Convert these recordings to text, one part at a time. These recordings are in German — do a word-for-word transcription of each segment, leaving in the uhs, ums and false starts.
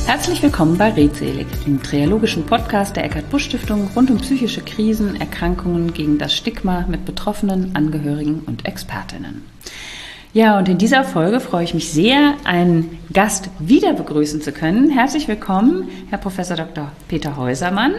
Herzlich willkommen bei Redselig, dem triologischen Podcast der Eckart-Busch-Stiftung rund um psychische Krisen, Erkrankungen gegen das Stigma mit Betroffenen, Angehörigen und Expertinnen. Ja, und in dieser Folge freue ich mich sehr, einen Gast wieder begrüßen zu können. Herzlich willkommen, Herr Professor Doktor Peter Häusermann,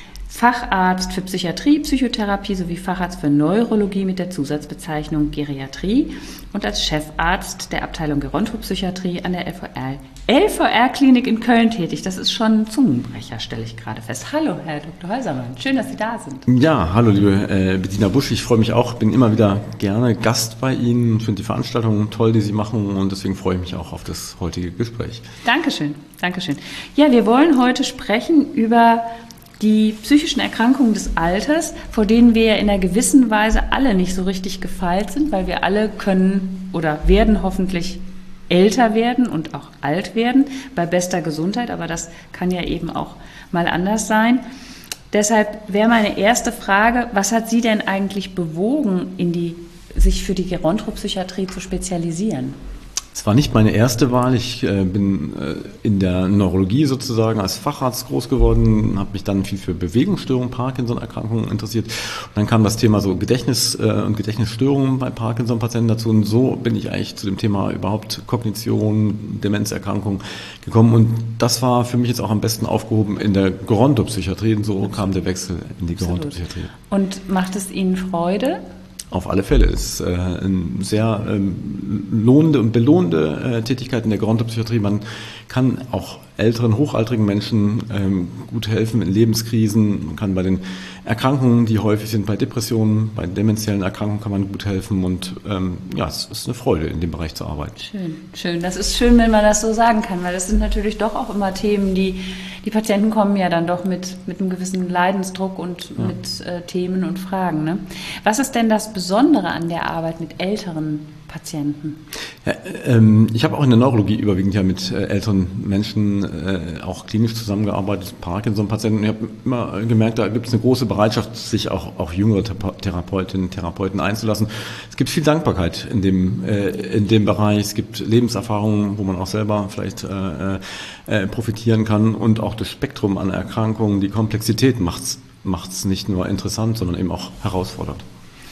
Facharzt für Psychiatrie, Psychotherapie sowie Facharzt für Neurologie mit der Zusatzbezeichnung Geriatrie und als Chefarzt der Abteilung Gerontopsychiatrie an der L V R, L V R-Klinik in Köln tätig. Das ist schon ein Zungenbrecher, stelle ich gerade fest. Hallo, Herr Doktor Häusermann. Schön, dass Sie da sind. Ja, hallo, liebe äh, Bettina Busch. Ich freue mich auch, bin immer wieder gerne Gast bei Ihnen. Ich finde die Veranstaltungen toll, die Sie machen, und deswegen freue ich mich auch auf das heutige Gespräch. Dankeschön, Dankeschön. Ja, wir wollen heute sprechen über die psychischen Erkrankungen des Alters, vor denen wir ja in einer gewissen Weise alle nicht so richtig gefeit sind, weil wir alle können oder werden hoffentlich älter werden und auch alt werden, bei bester Gesundheit, aber das kann ja eben auch mal anders sein. Deshalb wäre meine erste Frage, was hat Sie denn eigentlich bewogen, in die, sich für die Gerontopsychiatrie zu spezialisieren? Es war nicht meine erste Wahl. Ich äh, bin äh, in der Neurologie sozusagen als Facharzt groß geworden, habe mich dann viel für Bewegungsstörungen, Parkinson-Erkrankungen interessiert. Und dann kam das Thema so Gedächtnis äh, und Gedächtnisstörungen bei Parkinson-Patienten dazu. Und so bin ich eigentlich zu dem Thema überhaupt Kognition, Demenzerkrankungen gekommen. Und das war für mich jetzt auch am besten aufgehoben in der Gerontopsychiatrie. Und so kam der Wechsel in die Gerontopsychiatrie. Und macht es Ihnen Freude? Auf alle Fälle. Es ist äh, eine sehr ähm, lohnende und belohnende äh, Tätigkeit in der Gerontopsychiatrie. Man kann auch älteren, hochaltrigen Menschen ähm, gut helfen in Lebenskrisen. Man kann bei den Erkrankungen, die häufig sind, bei Depressionen, bei demenziellen Erkrankungen kann man gut helfen. Und ähm, ja, es ist eine Freude, in dem Bereich zu arbeiten. Schön, schön. Das ist schön, wenn man das so sagen kann, weil das sind natürlich doch auch immer Themen, die, die Patienten kommen ja dann doch mit, mit einem gewissen Leidensdruck und ja. mit äh, Themen und Fragen. Ne? Was ist denn das Besondere an der Arbeit mit älteren Patienten? Ja, ähm, ich habe auch in der Neurologie überwiegend ja mit äh, älteren Menschen äh, auch klinisch zusammengearbeitet, Parkinson-Patienten. Ich habe immer gemerkt, da gibt es eine große Bereitschaft, sich auch auf jüngere Therapeutinnen und Therapeuten einzulassen. Es gibt viel Dankbarkeit in dem, äh, in dem Bereich. Es gibt Lebenserfahrungen, wo man auch selber vielleicht äh, äh, profitieren kann, und auch das Spektrum an Erkrankungen, die Komplexität macht's macht's nicht nur interessant, sondern eben auch herausfordernd.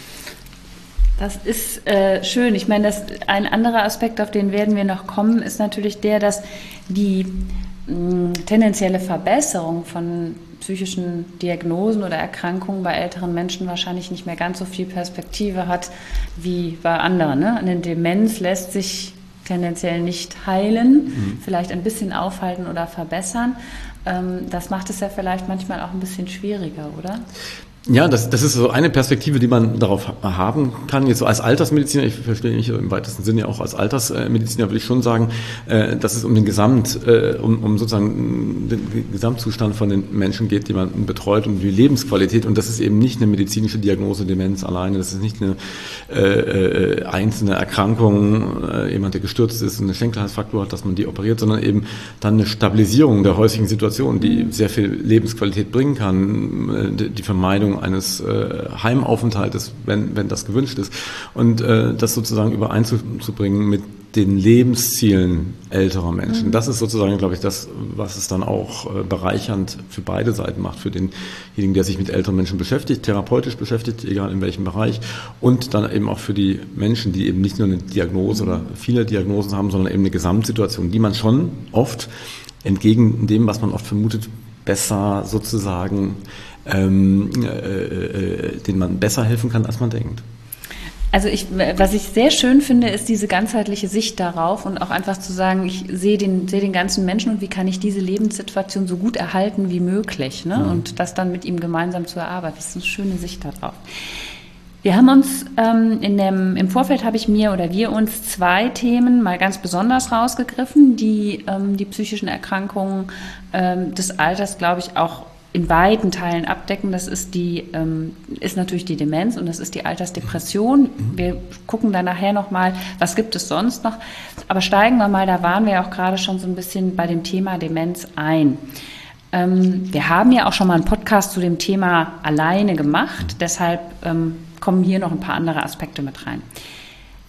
Das ist äh, schön. Ich meine, das, ein anderer Aspekt, auf den werden wir noch kommen, ist natürlich der, dass die mh, tendenzielle Verbesserung von psychischen Diagnosen oder Erkrankungen bei älteren Menschen wahrscheinlich nicht mehr ganz so viel Perspektive hat wie bei anderen. Ne? Eine Demenz lässt sich tendenziell nicht heilen, mhm. vielleicht ein bisschen aufhalten oder verbessern. Ähm, das macht es ja vielleicht manchmal auch ein bisschen schwieriger, oder? Ja, das, das ist so eine Perspektive, die man darauf haben kann. Jetzt so als Altersmediziner, ich verstehe mich im weitesten Sinne auch als Altersmediziner, würde ich schon sagen, äh, dass es um den Gesamt, äh, um, um sozusagen den Gesamtzustand von den Menschen geht, die man betreut, und die Lebensqualität. Und das ist eben nicht eine medizinische Diagnose Demenz alleine. Das ist nicht eine äh, einzelne Erkrankung, äh, jemand, der gestürzt ist und eine Schenkelhalsfraktur hat, dass man die operiert, sondern eben dann eine Stabilisierung der häuslichen Situation, die sehr viel Lebensqualität bringen kann, die, die Vermeidung eines äh, Heimaufenthaltes, wenn, wenn das gewünscht ist. Und äh, das sozusagen übereinzubringen mit den Lebenszielen älterer Menschen. Mhm. Das ist sozusagen, glaube ich, das, was es dann auch äh, bereichernd für beide Seiten macht. Für denjenigen, der sich mit älteren Menschen beschäftigt, therapeutisch beschäftigt, egal in welchem Bereich. Und dann eben auch für die Menschen, die eben nicht nur eine Diagnose oder viele Diagnosen haben, sondern eben eine Gesamtsituation, die man schon oft, entgegen dem, was man oft vermutet, besser sozusagen Ähm, äh, äh, denen man besser helfen kann, als man denkt. Also ich, was ich sehr schön finde, ist diese ganzheitliche Sicht darauf und auch einfach zu sagen, ich sehe den, sehe den ganzen Menschen und wie kann ich diese Lebenssituation so gut erhalten wie möglich, ne? Mhm. Und das dann mit ihm gemeinsam zu erarbeiten. Das ist eine schöne Sicht darauf. Wir haben uns ähm, in dem, im Vorfeld habe ich mir oder wir uns zwei Themen mal ganz besonders rausgegriffen, die ähm, die psychischen Erkrankungen ähm, des Alters, glaube ich, auch in weiten Teilen abdecken. Das ist die, ähm, ist natürlich die Demenz und das ist die Altersdepression. Wir gucken dann nachher nochmal, was gibt es sonst noch. Aber steigen wir mal, da waren wir ja auch gerade schon so ein bisschen bei dem Thema Demenz ein. Ähm, wir haben ja auch schon mal einen Podcast zu dem Thema alleine gemacht, deshalb ähm, kommen hier noch ein paar andere Aspekte mit rein.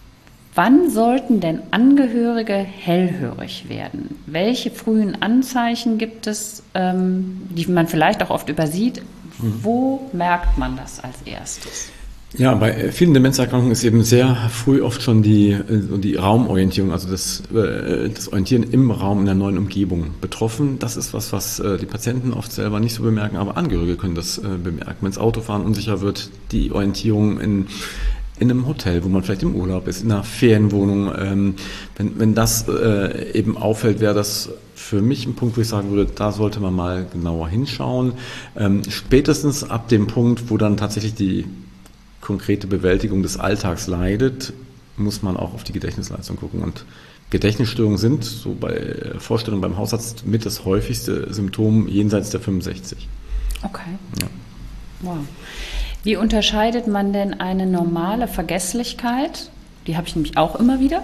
Wann sollten denn Angehörige hellhörig werden? Welche frühen Anzeichen gibt es, ähm, die man vielleicht auch oft übersieht? Wo merkt man das als erstes? Ja, bei vielen Demenzerkrankungen ist eben sehr früh oft schon die, die Raumorientierung, also das, das Orientieren im Raum in der neuen Umgebung betroffen. Das ist was, was die Patienten oft selber nicht so bemerken, aber Angehörige können das bemerken. Wenn das Autofahren unsicher wird, die Orientierung in in einem Hotel, wo man vielleicht im Urlaub ist, in einer Ferienwohnung, ähm, wenn, wenn das äh, eben auffällt, wäre das für mich ein Punkt, wo ich sagen würde, da sollte man mal genauer hinschauen. Ähm, spätestens ab dem Punkt, wo dann tatsächlich die konkrete Bewältigung des Alltags leidet, muss man auch auf die Gedächtnisleistung gucken. Und Gedächtnisstörungen sind, so bei Vorstellungen beim Hausarzt, mit das häufigste Symptom jenseits der fünfundsechzig. Okay. Ja. Wow. Wie unterscheidet man denn eine normale Vergesslichkeit, die habe ich nämlich auch immer wieder,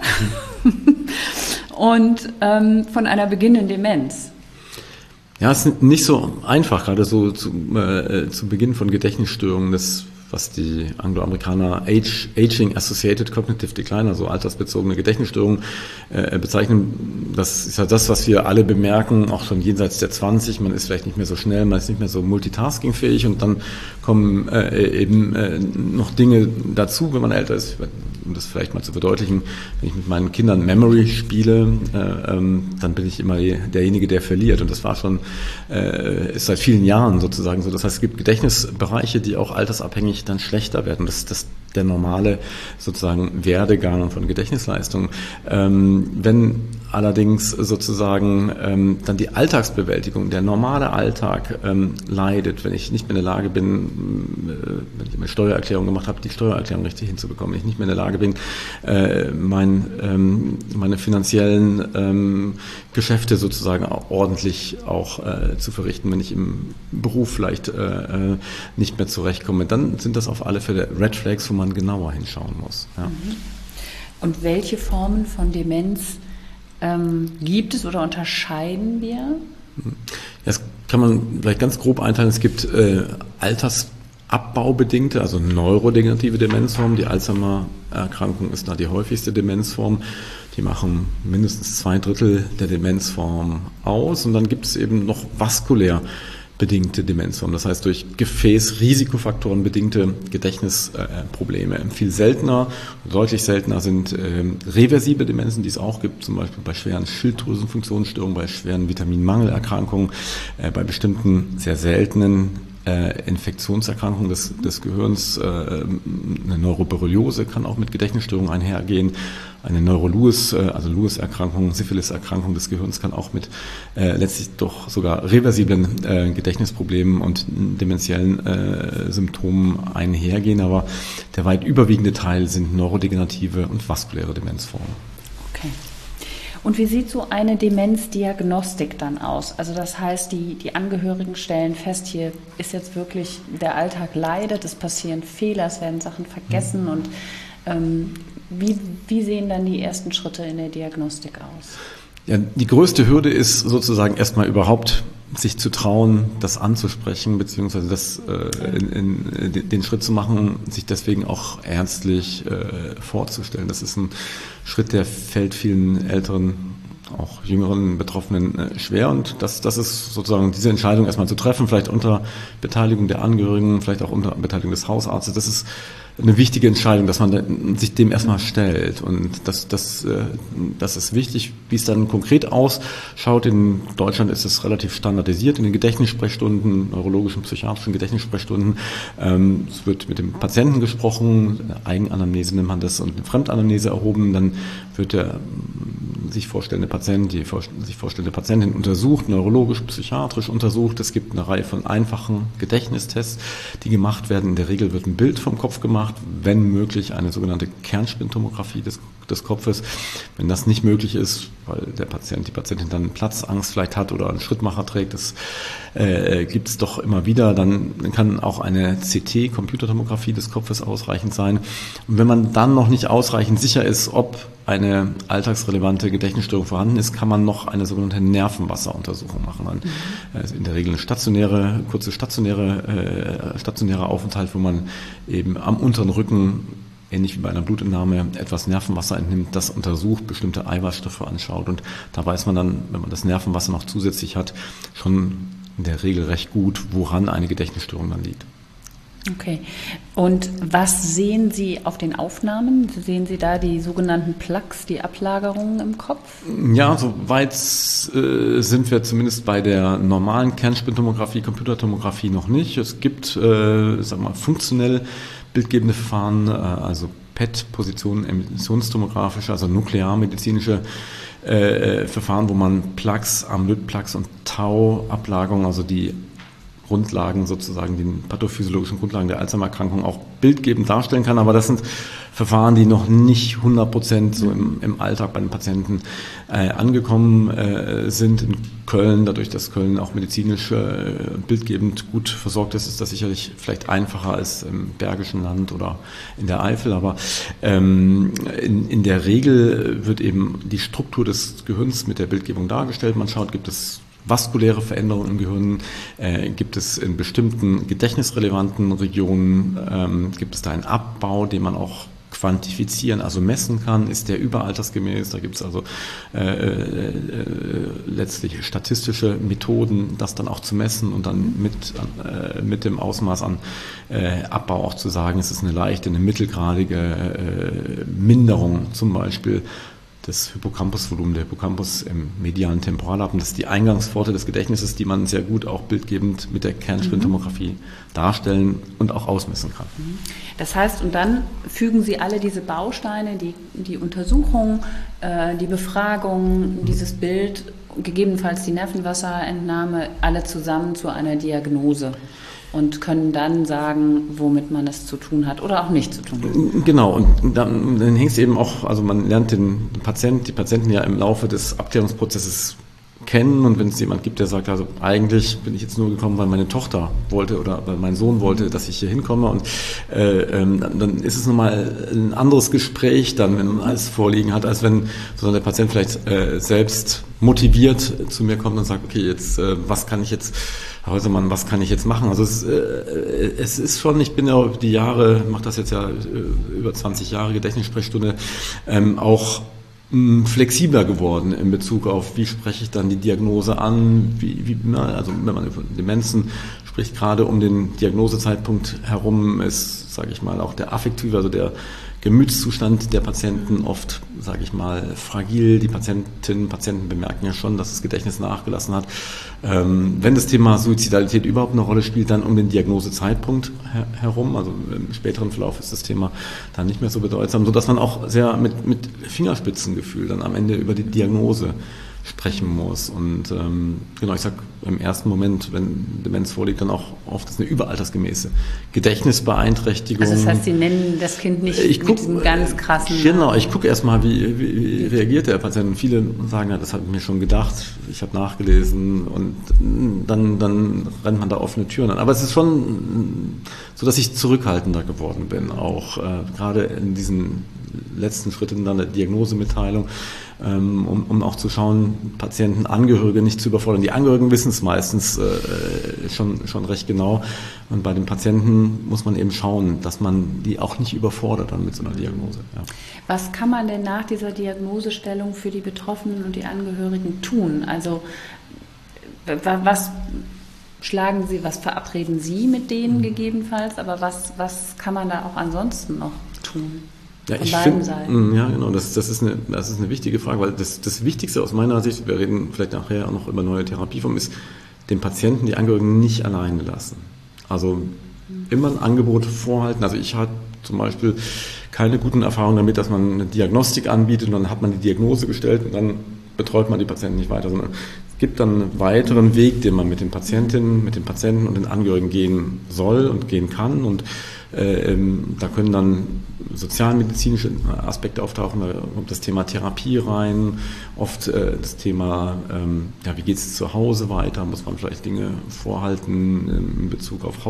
und ähm, von einer beginnenden Demenz? Ja, es ist nicht so einfach, gerade so zu, äh, zu Beginn von Gedächtnisstörungen, das, was die Angloamerikaner Age, Aging Associated Cognitive Decline, also altersbezogene Gedächtnisstörungen, äh, bezeichnen. Das ist ja das, was wir alle bemerken, auch schon jenseits der zwanzig. Man ist vielleicht nicht mehr so schnell, man ist nicht mehr so multitaskingfähig und dann kommen äh, eben äh, noch Dinge dazu, wenn man älter ist. Um das vielleicht mal zu verdeutlichen, wenn ich mit meinen Kindern Memory spiele, äh, ähm, dann bin ich immer derjenige, der verliert. Und das war schon, äh, ist seit vielen Jahren sozusagen so. Das heißt, es gibt Gedächtnisbereiche, die auch altersabhängig dann schlechter werden. Das ist das der normale sozusagen Werdegang von Gedächtnisleistung. Ähm, wenn allerdings sozusagen ähm, dann die Alltagsbewältigung, der normale Alltag ähm, leidet, wenn ich nicht mehr in der Lage bin, äh, wenn ich eine Steuererklärung gemacht habe, die Steuererklärung richtig hinzubekommen, wenn ich nicht mehr in der Lage bin, äh, mein, ähm, meine finanziellen ähm, Geschäfte sozusagen auch ordentlich auch äh, zu verrichten, wenn ich im Beruf vielleicht äh, nicht mehr zurechtkomme, dann sind das auf alle Fälle Red Flags, wo man genauer hinschauen muss. Ja. Und welche Formen von Demenz ähm, gibt es oder unterscheiden wir? Das kann man vielleicht ganz grob einteilen. Es gibt äh, altersabbaubedingte, also neurodegenerative Demenzformen. Die Alzheimer-Erkrankung ist da die häufigste Demenzform. Die machen mindestens zwei Drittel der Demenzform aus. Und dann gibt es eben noch vaskulär bedingte Demenzformen, das heißt durch Gefäßrisikofaktoren bedingte Gedächtnisprobleme. Äh, Viel seltener, deutlich seltener sind äh, reversible Demenzen, die es auch gibt, zum Beispiel bei schweren Schilddrüsenfunktionsstörungen, bei schweren Vitaminmangelerkrankungen, äh, bei bestimmten sehr seltenen äh, Infektionserkrankungen des, des Gehirns. Äh, eine Neuroborreliose kann auch mit Gedächtnisstörungen einhergehen. Eine Neuro-Lewis, also Lewis-Erkrankung, Syphilis-Erkrankung des Gehirns kann auch mit äh, letztlich doch sogar reversiblen äh, Gedächtnisproblemen und dementiellen äh, Symptomen einhergehen. Aber der weit überwiegende Teil sind neurodegenerative und vaskuläre Demenzformen. Okay. Und wie sieht so eine Demenzdiagnostik dann aus? Also das heißt, die, die Angehörigen stellen fest, hier ist jetzt wirklich, der Alltag leidet, es passieren Fehler, es werden Sachen vergessen mhm. und ähm, Wie, wie sehen dann die ersten Schritte in der Diagnostik aus? Ja, die größte Hürde ist sozusagen erstmal überhaupt sich zu trauen, das anzusprechen, beziehungsweise das, äh, in, in, den Schritt zu machen, sich deswegen auch ernstlich äh, vorzustellen. Das ist ein Schritt, der fällt vielen älteren, auch jüngeren Betroffenen äh, schwer, und das, das ist sozusagen diese Entscheidung erstmal zu treffen, vielleicht unter Beteiligung der Angehörigen, vielleicht auch unter Beteiligung des Hausarztes. Das ist eine wichtige Entscheidung, dass man sich dem erstmal stellt, und das, das, das ist wichtig. Wie es dann konkret ausschaut, in Deutschland ist es relativ standardisiert in den Gedächtnissprechstunden, neurologischen, psychiatrischen Gedächtnissprechstunden. Es wird mit dem Patienten gesprochen, Eigenanamnese nennt man das, und eine Fremdanamnese erhoben, dann wird der sich vorstellende Patient, die sich vorstellende Patientin untersucht, neurologisch, psychiatrisch untersucht. Es gibt eine Reihe von einfachen Gedächtnistests, die gemacht werden. In der Regel wird ein Bild vom Kopf gemacht, wenn möglich eine sogenannte Kernspintomographie des, des Kopfes. Wenn das nicht möglich ist, weil der Patient, die Patientin dann Platzangst vielleicht hat oder einen Schrittmacher trägt, das äh, gibt es doch immer wieder, dann kann auch eine C T, Computertomographie des Kopfes, ausreichend sein. Und wenn man dann noch nicht ausreichend sicher ist, ob eine alltagsrelevante Gedächtnisstörung vorhanden ist, kann man noch eine sogenannte Nervenwasseruntersuchung machen. Dann ist in der Regel eine stationäre, kurze stationäre, äh, stationäre Aufenthalt, wo man eben am unteren Rücken ähnlich wie bei einer Blutentnahme etwas Nervenwasser entnimmt, das untersucht, bestimmte Eiweißstoffe anschaut und da weiß man dann, wenn man das Nervenwasser noch zusätzlich hat, schon in der Regel recht gut, woran eine Gedächtnisstörung dann liegt. Okay. Und was sehen Sie auf den Aufnahmen? Sehen Sie da die sogenannten Plaques, die Ablagerungen im Kopf? Ja, soweit äh, sind wir zumindest bei der normalen Kernspintomographie, Computertomographie noch nicht. Es gibt, äh, sagen wir mal, funktionell bildgebende Verfahren, äh, also P E T-Positionen, emissionstomografische, also nuklearmedizinische äh, Verfahren, wo man Plaques, Amyloid-Plaques und Tau-Ablagerungen, also die Grundlagen sozusagen, die pathophysiologischen Grundlagen der Alzheimer-Erkrankung auch bildgebend darstellen kann. Aber das sind Verfahren, die noch nicht hundert Prozent so im, im Alltag bei den Patienten äh, angekommen äh, sind. In Köln, dadurch, dass Köln auch medizinisch äh, bildgebend gut versorgt ist, ist das sicherlich vielleicht einfacher als im Bergischen Land oder in der Eifel. Aber ähm, in, in der Regel wird eben die Struktur des Gehirns mit der Bildgebung dargestellt. Man schaut, gibt es vaskuläre Veränderungen im Gehirn, äh, gibt es in bestimmten gedächtnisrelevanten Regionen, ähm, gibt es da einen Abbau, den man auch quantifizieren, also messen kann, ist der überaltersgemäß, da gibt es also äh, äh, letztlich statistische Methoden, das dann auch zu messen und dann mit, äh, mit dem Ausmaß an äh, Abbau auch zu sagen, es ist eine leichte, eine mittelgradige äh, Minderung zum Beispiel des Hippocampusvolumens, der Hippocampus im medialen Temporallappen. Das ist die Eingangspforte des Gedächtnisses, die man sehr gut auch bildgebend mit der Kernspintomographie mhm. darstellen und auch ausmessen kann. Das heißt, und dann fügen Sie alle diese Bausteine, die, die Untersuchung, äh, die Befragung, dieses Bild, gegebenenfalls die Nervenwasserentnahme, alle zusammen zu einer Diagnose. Und können dann sagen, womit man es zu tun hat oder auch nicht zu tun hat. Genau, und dann, dann hängt es eben auch, also man lernt den Patient, die Patienten ja im Laufe des Abklärungsprozesses kennen und wenn es jemand gibt, der sagt, also eigentlich bin ich jetzt nur gekommen, weil meine Tochter wollte oder weil mein Sohn wollte, dass ich hier hinkomme und äh, ähm, dann ist es nochmal ein anderes Gespräch dann, wenn man alles vorliegen hat, als wenn sondern der Patient vielleicht äh, selbst motiviert zu mir kommt und sagt, okay, jetzt äh, was kann ich jetzt Herr Häusermann, was kann ich jetzt machen? Also es, äh, es ist schon, ich bin ja über die Jahre, mache das jetzt ja äh, über zwanzig Jahre Gedächtnissprechstunde, ähm, auch mh, flexibler geworden in Bezug auf, wie spreche ich dann die Diagnose an, wie, wie na, also wenn man über Demenzen spricht, gerade um den Diagnosezeitpunkt herum ist, sage ich mal, auch der affektive, also der Gemütszustand der Patienten oft, sage ich mal, fragil. Die Patientinnen und Patienten bemerken ja schon, dass das Gedächtnis nachgelassen hat. Ähm, wenn das Thema Suizidalität überhaupt eine Rolle spielt, dann um den Diagnosezeitpunkt her- herum. Also im späteren Verlauf ist das Thema dann nicht mehr so bedeutsam, sodass man auch sehr mit, mit Fingerspitzengefühl dann am Ende über die Diagnose sprechen muss. Und ähm, genau, ich sage im ersten Moment, wenn Demenz vorliegt, dann auch oft ist eine überaltersgemäße Gedächtnisbeeinträchtigung. Also das heißt, Sie nennen das Kind nicht ich guck, mit diesem ganz krassen... Genau, ich gucke erstmal, wie, wie, wie reagiert der Patient. Und viele sagen, ja, das habe ich mir schon gedacht, ich habe nachgelesen und dann, dann rennt man da offene Türen an. Aber es ist schon so, dass ich zurückhaltender geworden bin, auch äh, gerade in diesen letzten Schritten dann der Diagnosemitteilung, ähm, um, um auch zu schauen, Patienten, Angehörige nicht zu überfordern. Die Angehörigen wissen es meistens äh, schon, schon recht genau. Und bei den Patienten muss man eben schauen, dass man die auch nicht überfordert dann mit so einer Diagnose. Ja. Was kann man denn nach dieser Diagnosestellung für die Betroffenen und die Angehörigen tun? Also was schlagen Sie, was verabreden Sie mit denen gegebenenfalls, aber was, was kann man da auch ansonsten noch tun? Ja, ich finde, ja, genau, das, das, ist eine, das ist eine wichtige Frage, weil das, das Wichtigste aus meiner Sicht, wir reden vielleicht nachher auch noch über neue Therapieformen, ist, den Patienten, die Angehörigen nicht alleine lassen. Also immer ein Angebot vorhalten. Also ich hatte zum Beispiel keine guten Erfahrungen damit, dass man eine Diagnostik anbietet und dann hat man die Diagnose gestellt und dann betreut man die Patienten nicht weiter, sondern es gibt dann einen weiteren Weg, den man mit den Patientinnen, mit den Patienten und den Angehörigen gehen soll und gehen kann und äh, ähm, da können dann sozialmedizinische Aspekte auftauchen, da kommt das Thema Therapie rein, oft äh, das Thema, ähm, ja, wie geht es zu Hause weiter, muss man vielleicht Dinge vorhalten in Bezug auf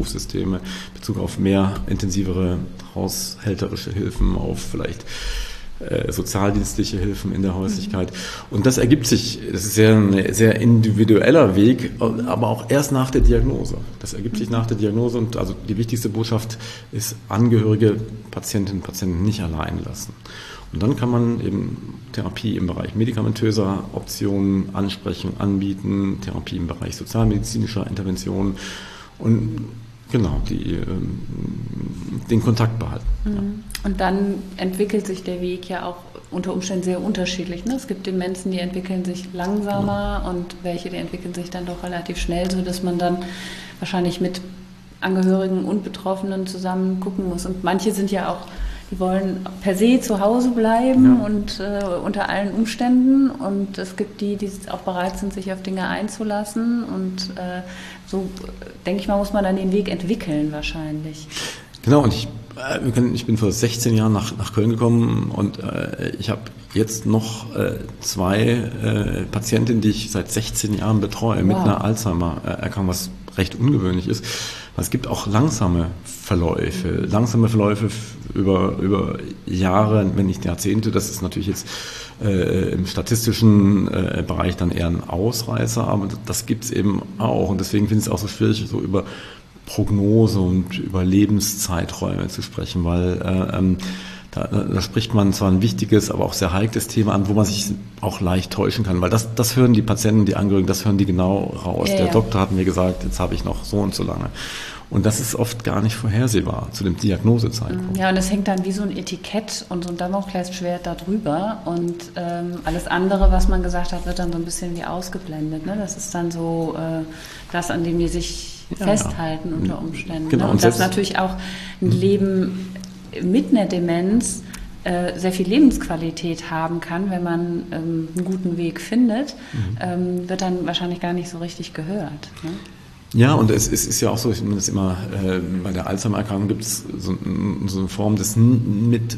Hausnotrufsysteme, in Bezug auf mehr intensivere haushälterische Hilfen, auf vielleicht äh, sozialdienstliche Hilfen in der Häuslichkeit. Und das ergibt sich, das ist ja ein sehr individueller Weg, aber auch erst nach der Diagnose. Das ergibt sich nach der Diagnose und also die wichtigste Botschaft ist, Angehörige, Patientinnen und Patienten nicht allein lassen. Und dann kann man eben Therapie im Bereich medikamentöser Optionen ansprechen, anbieten, Therapie im Bereich sozialmedizinischer Interventionen und genau, die, den Kontakt behalten. Mhm. Ja. Und dann entwickelt sich der Weg ja auch unter Umständen sehr unterschiedlich. Ne? Es gibt Demenzen, die entwickeln sich langsamer ja. und welche, die entwickeln sich dann doch relativ schnell, sodass man dann wahrscheinlich mit Angehörigen und Betroffenen zusammen gucken muss. Und manche sind ja auch, die wollen per se zu Hause bleiben ja. und äh, unter allen Umständen. Und es gibt die, die auch bereit sind, sich auf Dinge einzulassen. Und äh, so, denke ich mal, muss man dann den Weg entwickeln wahrscheinlich. Genau, und ich, äh, ich bin vor sechzehn Jahren nach, nach Köln gekommen und äh, ich habe jetzt noch äh, zwei äh, Patientinnen, die ich seit sechzehn Jahren betreue, wow. mit einer Alzheimer-Erkrankung, was recht ungewöhnlich ist. Es gibt auch langsame Verläufe, langsame Verläufe über, über Jahre, wenn nicht Jahrzehnte. Das ist natürlich jetzt äh, im statistischen äh, Bereich dann eher ein Ausreißer, aber das gibt es eben auch. Und deswegen finde ich es auch so schwierig, so über Prognose und über Lebenszeiträume zu sprechen, weil äh, ähm, Da, da spricht man zwar ein wichtiges, aber auch sehr heikles Thema an, wo man sich auch leicht täuschen kann, weil das, das hören die Patienten, die Angehörigen, das hören die genau raus. Ja, Der ja. Doktor hat mir gesagt, jetzt habe ich noch so und so lange. Und das ist oft gar nicht vorhersehbar zu dem Diagnosezeitpunkt. Ja, und es hängt dann wie so ein Etikett und so ein Damoklesschwert da drüber. Und ähm, alles andere, was man gesagt hat, wird dann so ein bisschen wie ausgeblendet. Ne? Das ist dann so äh, das, an dem die sich ja, festhalten ja. unter Umständen. Genau. Ne? Und, und das natürlich auch ein Leben mit einer Demenz äh, sehr viel Lebensqualität haben kann, wenn man ähm, einen guten Weg findet, mhm. ähm, wird dann wahrscheinlich gar nicht so richtig gehört. Ne? Ja, und es, es ist ja auch so, ich meine, das immer äh, bei der Alzheimer-Erkrankung gibt es so, so eine Form des mit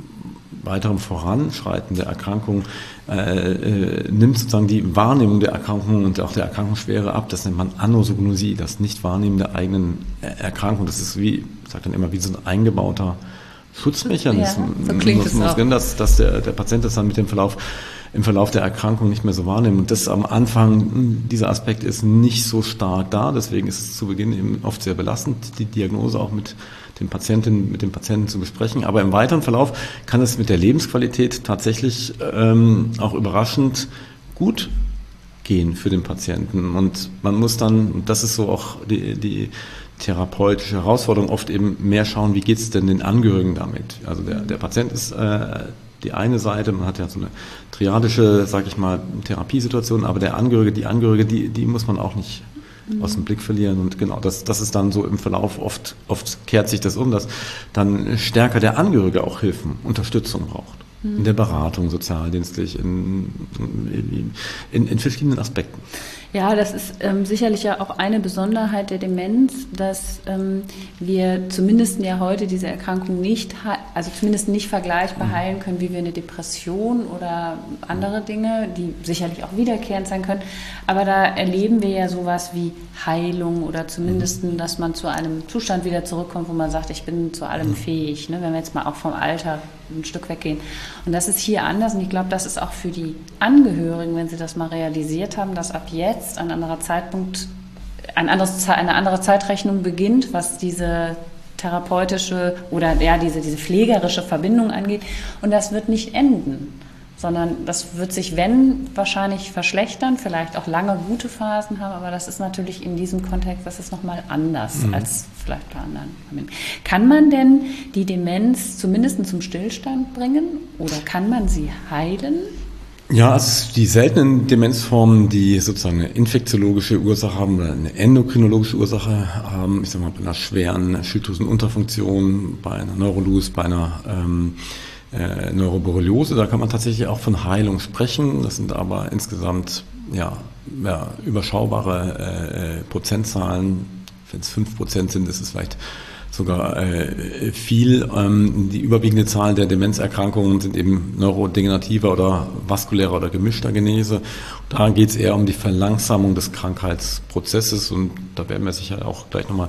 weiterem Voranschreiten der Erkrankung äh, äh, nimmt sozusagen die Wahrnehmung der Erkrankung und auch der Erkrankungsschwere ab. Das nennt man Anosognosie, das Nichtwahrnehmen der eigenen Erkrankung. Das ist wie, ich sage dann immer, wie so ein eingebauter Schutzmechanismus, ja, so klingt es auch. dass, dass der, der Patient das dann mit dem Verlauf, im Verlauf der Erkrankung nicht mehr so wahrnimmt. Und das am Anfang, dieser Aspekt ist nicht so stark da, deswegen ist es zu Beginn eben oft sehr belastend, die Diagnose auch mit den Patientinnen, mit dem Patienten zu besprechen. Aber im weiteren Verlauf kann es mit der Lebensqualität tatsächlich ähm, auch überraschend gut gehen für den Patienten. Und man muss dann, und das ist so auch die, die therapeutische Herausforderung, oft eben mehr schauen, wie geht es denn den Angehörigen damit? Also der, der Patient ist äh, die eine Seite, man hat ja so eine triadische, sag ich mal, Therapiesituation, aber der Angehörige, die Angehörige, die, die muss man auch nicht mhm. aus dem Blick verlieren. Und genau, das, das ist dann so im Verlauf, oft, oft kehrt sich das um, dass dann stärker der Angehörige auch Hilfen, Unterstützung braucht. Mhm. In der Beratung, sozialdienstlich, in, in, in, in verschiedenen Aspekten. Ja, das ist ähm, sicherlich ja auch eine Besonderheit der Demenz, dass ähm, wir zumindest ja heute diese Erkrankung nicht, also zumindest nicht vergleichbar heilen können, wie wir eine Depression oder andere Dinge, die sicherlich auch wiederkehrend sein können. Aber da erleben wir ja sowas wie Heilung oder zumindest, dass man zu einem Zustand wieder zurückkommt, wo man sagt, ich bin zu allem fähig, ne, wenn wir jetzt mal auch vom Alter ein Stück weggehen. Und das ist hier anders und ich glaube, das ist auch für die Angehörigen, wenn sie das mal realisiert haben, dass ab jetzt ein anderer Zeitpunkt, ein anderes, eine andere Zeitrechnung beginnt, was diese therapeutische oder ja, diese, diese pflegerische Verbindung angeht. Und das wird nicht enden, sondern das wird sich, wenn, wahrscheinlich verschlechtern, vielleicht auch lange gute Phasen haben, aber das ist natürlich in diesem Kontext, das ist nochmal anders mhm. als vielleicht bei anderen. Kann man denn die Demenz zumindest zum Stillstand bringen oder kann man sie heilen? Ja, also die seltenen Demenzformen, die sozusagen eine infektiologische Ursache haben oder eine endokrinologische Ursache haben, ich sag mal bei einer schweren Schilddrüsenunterfunktion, bei einer Neurolus, bei einer ähm, äh, Neuroborreliose, da kann man tatsächlich auch von Heilung sprechen. Das sind aber insgesamt ja, ja überschaubare äh, Prozentzahlen. Wenn es fünf Prozent sind, ist es vielleicht sogar äh, viel. Ähm, die überwiegende Zahl der Demenzerkrankungen sind eben neurodegenerativer oder vaskulärer oder gemischter Genese. Da geht es eher um die Verlangsamung des Krankheitsprozesses und da werden wir sicher auch gleich nochmal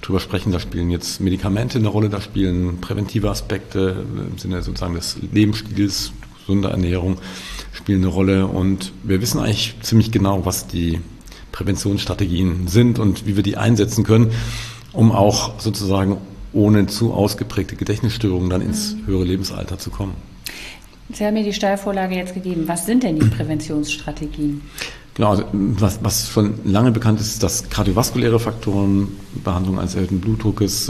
drüber sprechen. Da spielen jetzt Medikamente eine Rolle, da spielen präventive Aspekte im Sinne sozusagen des Lebensstils, gesunde Ernährung spielen eine Rolle. Und wir wissen eigentlich ziemlich genau, was die Präventionsstrategien sind und wie wir die einsetzen können, um auch sozusagen ohne zu ausgeprägte Gedächtnisstörungen dann ins höhere Lebensalter zu kommen. Sie haben mir die Steilvorlage jetzt gegeben. Was sind denn die Präventionsstrategien? Genau, also was, was schon lange bekannt ist, dass kardiovaskuläre Faktoren, Behandlung eines erhöhten Blutdruckes,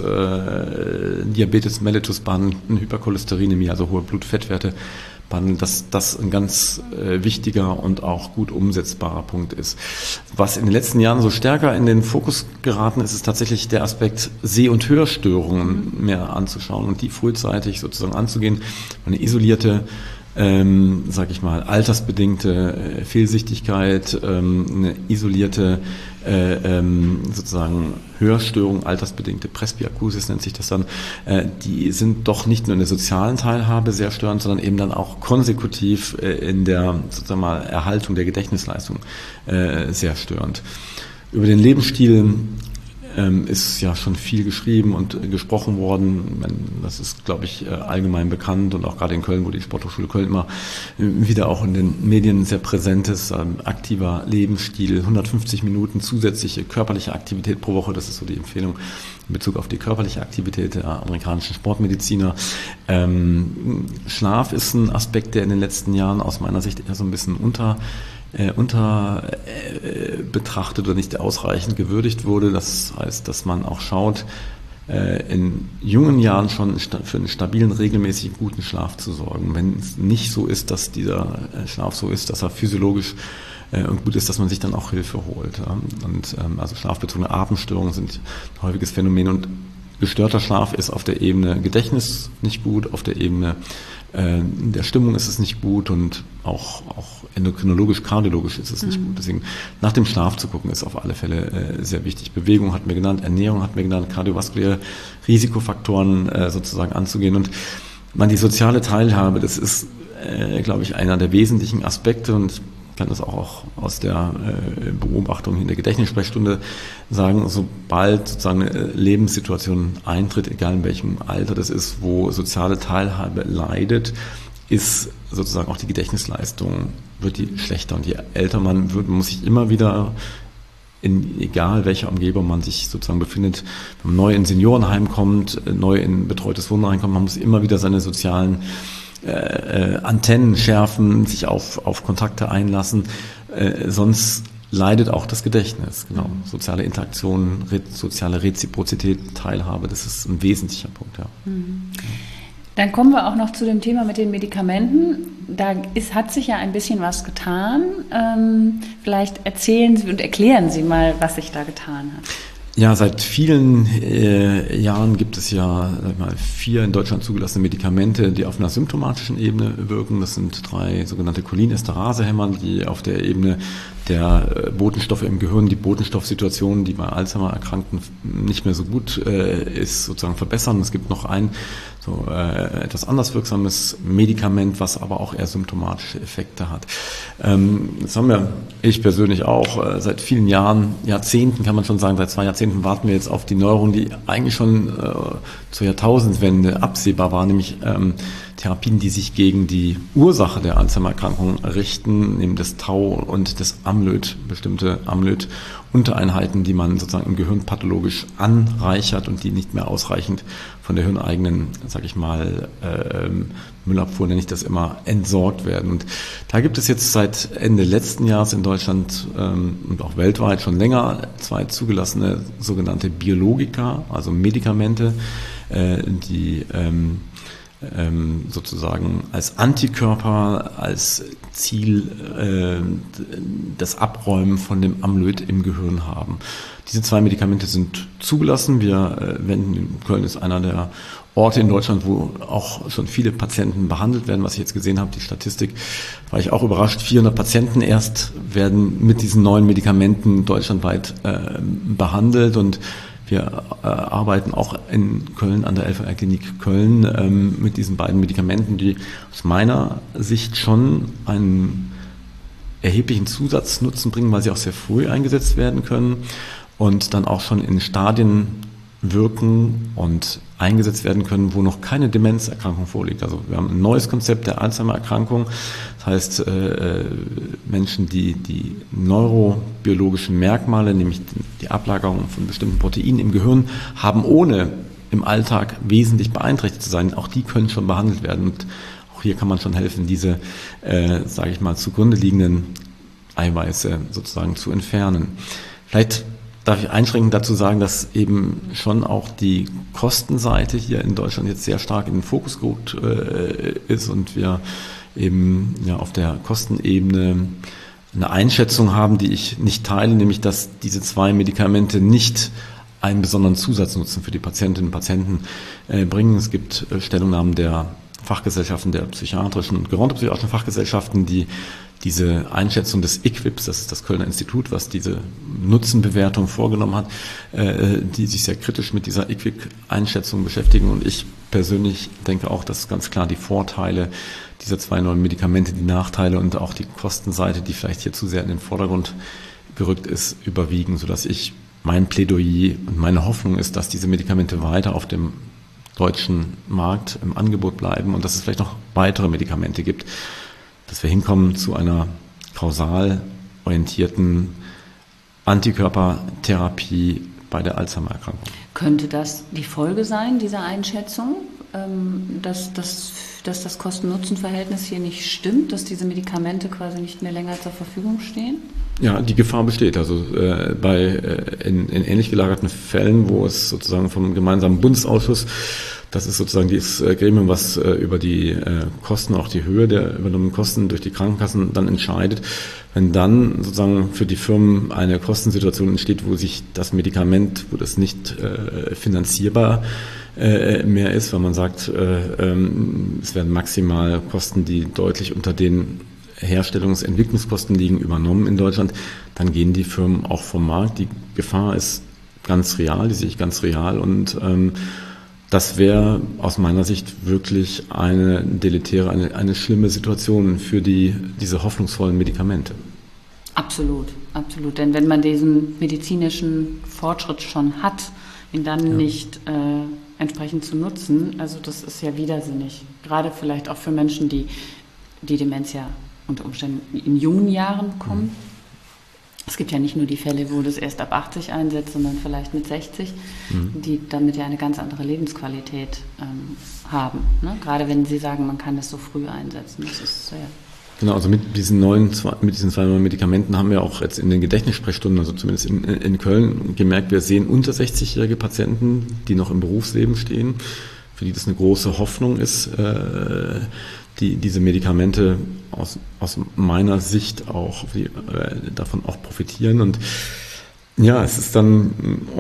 äh, Diabetes mellitus behandeln, Hypercholesterinämie, also hohe Blutfettwerte behandeln, dass das ein ganz äh, wichtiger und auch gut umsetzbarer Punkt ist. Was in den letzten Jahren so stärker in den Fokus geraten ist, ist tatsächlich der Aspekt Seh- und Hörstörungen mehr anzuschauen und die frühzeitig sozusagen anzugehen. Eine isolierte Ähm, sag ich mal, altersbedingte äh, Fehlsichtigkeit, ähm, eine isolierte äh, ähm, sozusagen Hörstörung, altersbedingte Presbyakusis nennt sich das dann, äh, die sind doch nicht nur in der sozialen Teilhabe sehr störend, sondern eben dann auch konsekutiv äh, in der sozusagen mal Erhaltung der Gedächtnisleistung äh, sehr störend. Über den Lebensstil Ähm, ist ja schon viel geschrieben und äh, gesprochen worden. Das ist, glaube ich, äh, allgemein bekannt und auch gerade in Köln, wo die Sporthochschule Köln immer äh, wieder auch in den Medien sehr präsent ist. Ähm, aktiver Lebensstil, hundertfünfzig Minuten zusätzliche körperliche Aktivität pro Woche, das ist so die Empfehlung in Bezug auf die körperliche Aktivität der amerikanischen Sportmediziner. Ähm, Schlaf ist ein Aspekt, der in den letzten Jahren aus meiner Sicht eher so ein bisschen unter Äh, unter äh, betrachtet oder nicht ausreichend gewürdigt wurde. Das heißt, dass man auch schaut, äh, in jungen Jahren schon für einen stabilen, regelmäßigen, guten Schlaf zu sorgen. Wenn es nicht so ist, dass dieser Schlaf so ist, dass er physiologisch äh, und gut ist, dass man sich dann auch Hilfe holt. Ja? Und ähm, also schlafbezogene Atemstörungen sind ein häufiges Phänomen und gestörter Schlaf ist auf der Ebene Gedächtnis nicht gut, auf der Ebene äh, der Stimmung ist es nicht gut und auch, auch endokrinologisch, kardiologisch ist es nicht mhm. gut. Deswegen nach dem Schlaf zu gucken ist auf alle Fälle äh, sehr wichtig. Bewegung hat mir genannt, Ernährung hat mir genannt, kardiovaskuläre Risikofaktoren äh, sozusagen anzugehen. Und man die soziale Teilhabe, das ist, äh, glaube ich, einer der wesentlichen Aspekte und ich kann das auch aus der äh, Beobachtung in der Gedächtnissprechstunde sagen, sobald sozusagen eine Lebenssituation eintritt, egal in welchem Alter das ist, wo soziale Teilhabe leidet, ist sozusagen auch die Gedächtnisleistung, wird die schlechter. Und je älter man wird, muss sich immer wieder, in egal welcher Umgebung man sich sozusagen befindet, wenn man neu in Seniorenheim kommt, neu in betreutes Wohnheim kommt, man muss immer wieder seine sozialen Äh, Antennen schärfen, sich auf, auf Kontakte einlassen, äh, sonst leidet auch das Gedächtnis. Genau. Soziale Interaktion, re, soziale Reziprozität, Teilhabe, das ist ein wesentlicher Punkt. Ja. Dann kommen wir auch noch zu dem Thema mit den Medikamenten. Da ist, hat sich ja ein bisschen was getan. Ähm, vielleicht erzählen Sie und erklären Sie mal, was sich da getan hat. Ja, seit vielen äh, Jahren gibt es ja sag ich mal, vier in Deutschland zugelassene Medikamente, die auf einer symptomatischen Ebene wirken. Das sind drei sogenannte Cholinesterase-Hämmer, die auf der Ebene der äh, Botenstoffe im Gehirn, die Botenstoffsituation, die bei Alzheimer-Erkrankten nicht mehr so gut äh, ist, sozusagen verbessern. Es gibt noch ein so äh, etwas anders wirksames Medikament, was aber auch eher symptomatische Effekte hat. Ähm, das haben wir, ich persönlich auch, äh, seit vielen Jahren, Jahrzehnten kann man schon sagen, seit zwei Jahrzehnten warten wir jetzt auf die Neuerung, die eigentlich schon äh, zur Jahrtausendwende absehbar war, nämlich ähm, Therapien, die sich gegen die Ursache der Alzheimer-Erkrankung richten, nämlich das Tau und das Amyloid, bestimmte Amyloid-Untereinheiten, die man sozusagen im Gehirn pathologisch anreichert und die nicht mehr ausreichend von der hirneigenen, sag ich mal, äh, Müllabfuhr, nenne ich das immer, entsorgt werden. Und da gibt es jetzt seit Ende letzten Jahres in Deutschland ähm, und auch weltweit schon länger zwei zugelassene sogenannte Biologika, also Medikamente, äh, die ähm, ähm, sozusagen als Antikörper, als Ziel äh, das Abräumen von dem Amyloid im Gehirn haben. Diese zwei Medikamente sind zugelassen. Wir äh, wenden, Köln ist einer der Orte in Deutschland, wo auch schon viele Patienten behandelt werden. Was ich jetzt gesehen habe, die Statistik, war ich auch überrascht. vierhundert Patienten erst werden mit diesen neuen Medikamenten deutschlandweit äh, behandelt und wir äh, arbeiten auch in Köln an der L V R-Klinik Köln ähm, mit diesen beiden Medikamenten, die aus meiner Sicht schon einen erheblichen Zusatznutzen bringen, weil sie auch sehr früh eingesetzt werden können und dann auch schon in Stadien wirken und eingesetzt werden können, wo noch keine Demenzerkrankung vorliegt. Also wir haben ein neues Konzept der Alzheimer-Erkrankung. Das heißt, äh, Menschen, die die neurobiologischen Merkmale, nämlich die Ablagerung von bestimmten Proteinen im Gehirn haben, ohne im Alltag wesentlich beeinträchtigt zu sein, auch die können schon behandelt werden. Und auch hier kann man schon helfen, diese, äh, sage ich mal, zugrunde liegenden Eiweiße sozusagen zu entfernen. Vielleicht darf ich einschränkend dazu sagen, dass eben schon auch die Kostenseite hier in Deutschland jetzt sehr stark in den Fokus gerückt äh, ist und wir eben ja auf der Kostenebene eine Einschätzung haben, die ich nicht teile, nämlich dass diese zwei Medikamente nicht einen besonderen Zusatznutzen für die Patientinnen und Patienten äh, bringen. Es gibt äh, Stellungnahmen der Fachgesellschaften, der psychiatrischen und gerontopsychiatrischen Fachgesellschaften, die diese Einschätzung des I Q W I P, das ist das Kölner Institut, was diese Nutzenbewertung vorgenommen hat, äh, die sich sehr kritisch mit dieser I Q W I P-Einschätzung beschäftigen. Und ich persönlich denke auch, dass ganz klar die Vorteile dieser zwei neuen Medikamente, die Nachteile und auch die Kostenseite, die vielleicht hier zu sehr in den Vordergrund gerückt ist, überwiegen, sodass ich mein Plädoyer und meine Hoffnung ist, dass diese Medikamente weiter auf dem deutschen Markt im Angebot bleiben und dass es vielleicht noch weitere Medikamente gibt, dass wir hinkommen zu einer kausal orientierten Antikörpertherapie bei der Alzheimer-Erkrankung. Könnte das die Folge sein, dieser Einschätzung, dass, dass, dass das Kosten-Nutzen-Verhältnis hier nicht stimmt, dass diese Medikamente quasi nicht mehr länger zur Verfügung stehen? Ja, die Gefahr besteht. Also äh, bei äh, in, in ähnlich gelagerten Fällen, wo es sozusagen vom gemeinsamen Bundesausschuss, das ist sozusagen dieses äh, Gremium, was äh, über die äh, Kosten, auch die Höhe der übernommenen Kosten durch die Krankenkassen dann entscheidet, wenn dann sozusagen für die Firmen eine Kostensituation entsteht, wo sich das Medikament, wo das nicht äh, finanzierbar äh, mehr ist, weil man sagt, äh, ähm, es werden maximal Kosten, die deutlich unter den Herstellungs-, Entwicklungskosten liegen, übernommen in Deutschland, dann gehen die Firmen auch vom Markt. Die Gefahr ist ganz real, die sehe ich ganz real und ähm, das wäre aus meiner Sicht wirklich eine deletäre, eine, eine schlimme Situation für die, diese hoffnungsvollen Medikamente. Absolut, absolut. Denn wenn man diesen medizinischen Fortschritt schon hat, ihn dann ja. nicht äh, entsprechend zu nutzen, also das ist ja widersinnig. Gerade vielleicht auch für Menschen, die die Demenz ja unter Umständen in jungen Jahren bekommen. Mhm. Es gibt ja nicht nur die Fälle, wo das erst ab achtzig einsetzt, sondern vielleicht mit sechzig, mhm. die damit ja eine ganz andere Lebensqualität ähm, haben. Ne? Gerade wenn Sie sagen, man kann das so früh einsetzen. Das ist sehr Genau, also mit diesen neuen, mit diesen zwei neuen Medikamenten haben wir auch jetzt in den Gedächtnissprechstunden, also zumindest in, in Köln, gemerkt, wir sehen unter sechzigjährige Patienten, die noch im Berufsleben stehen, für die das eine große Hoffnung ist, äh, die diese Medikamente aus, aus meiner Sicht auch die, äh, davon auch profitieren. Und ja, es ist dann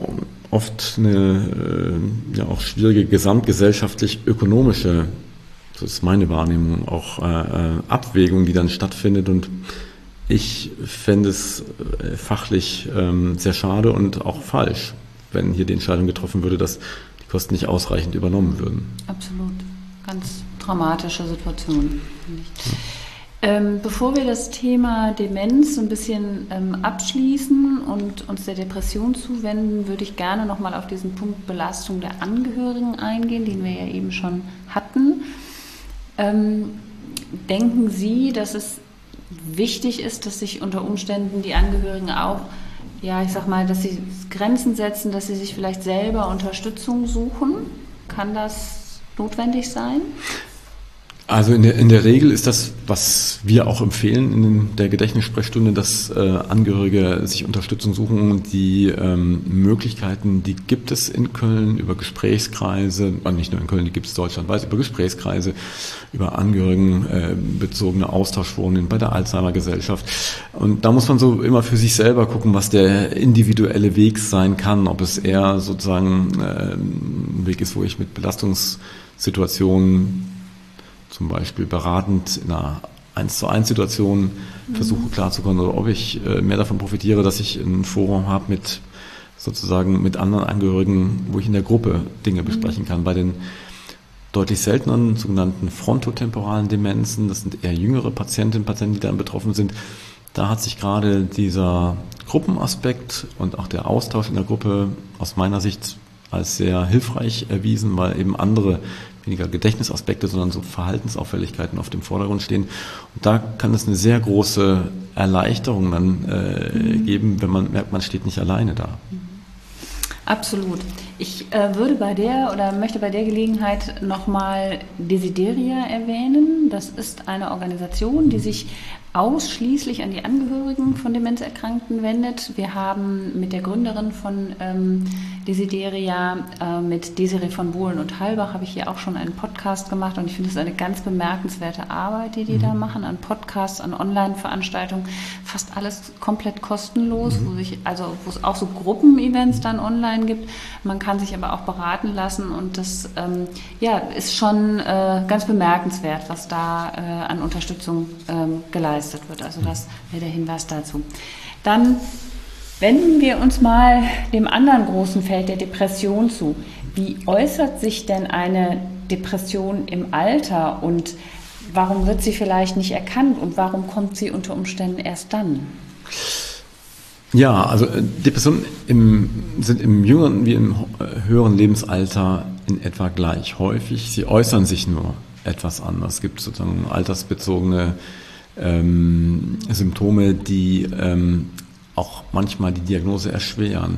oft eine äh, ja auch schwierige gesamtgesellschaftlich-ökonomische, das ist meine Wahrnehmung, auch äh, Abwägung, die dann stattfindet. Und ich fände es äh, fachlich ähm, sehr schade und auch falsch, wenn hier die Entscheidung getroffen würde, dass die Kosten nicht ausreichend übernommen würden. Absolut. Ganz dramatische Situation. Ähm, bevor wir das Thema Demenz so ein bisschen ähm, abschließen und uns der Depression zuwenden, würde ich gerne nochmal auf diesen Punkt Belastung der Angehörigen eingehen, den wir ja eben schon hatten. Ähm, denken Sie, dass es wichtig ist, dass sich unter Umständen die Angehörigen auch, ja, ich sag mal, dass sie Grenzen setzen, dass sie sich vielleicht selber Unterstützung suchen? Kann das notwendig sein? Also in der, in der Regel ist das, was wir auch empfehlen in der Gedächtnissprechstunde, dass äh, Angehörige sich Unterstützung suchen. Die ähm, Möglichkeiten, die gibt es in Köln über Gesprächskreise, nicht nur in Köln, die gibt es deutschlandweit, über Gesprächskreise, über angehörigenbezogene äh, Austauschforen bei der Alzheimer-Gesellschaft. Und da muss man so immer für sich selber gucken, was der individuelle Weg sein kann, ob es eher sozusagen äh, ein Weg ist, wo ich mit Belastungssituationen zum Beispiel beratend in einer eins zu eins Situation mhm. versuche klarzukommen, oder ob ich mehr davon profitiere, dass ich ein Forum habe mit sozusagen mit anderen Angehörigen, wo ich in der Gruppe Dinge besprechen kann. Bei den deutlich selteneren sogenannten frontotemporalen Demenzen, das sind eher jüngere Patientinnen und Patienten, die dann betroffen sind, da hat sich gerade dieser Gruppenaspekt und auch der Austausch in der Gruppe aus meiner Sicht als sehr hilfreich erwiesen, weil eben andere, weniger Gedächtnisaspekte, sondern so Verhaltensauffälligkeiten auf dem Vordergrund stehen. Und da kann es eine sehr große Erleichterung dann äh, mhm. geben, wenn man merkt, man steht nicht alleine da. Absolut. Ich äh, würde bei der oder möchte bei der Gelegenheit nochmal Desideria erwähnen. Das ist eine Organisation, die sich ausschließlich an die Angehörigen von Demenzerkrankten wendet. Wir haben mit der Gründerin von ähm, Desideria, äh, mit Desiree von Bohlen und Halbach, habe ich hier auch schon einen Podcast gemacht und ich finde es eine ganz bemerkenswerte Arbeit, die die mhm. da machen, an Podcasts, an Online-Veranstaltungen, fast alles komplett kostenlos, mhm. wo sich, also wo es auch so Gruppenevents dann online gibt. Man kann sich aber auch beraten lassen und das ähm, ja, ist schon äh, ganz bemerkenswert, was da äh, an Unterstützung ähm, geleistet wird. Also das wäre der Hinweis dazu. Dann wenden wir uns mal dem anderen großen Feld der Depression zu. Wie äußert sich denn eine Depression im Alter und warum wird sie vielleicht nicht erkannt und warum kommt sie unter Umständen erst dann? Ja, also Depressionen im, sind im jüngeren wie im höheren Lebensalter in etwa gleich häufig. Sie äußern sich nur etwas anders. Es gibt sozusagen altersbezogene ähm, Symptome, die ähm, auch manchmal die Diagnose erschweren.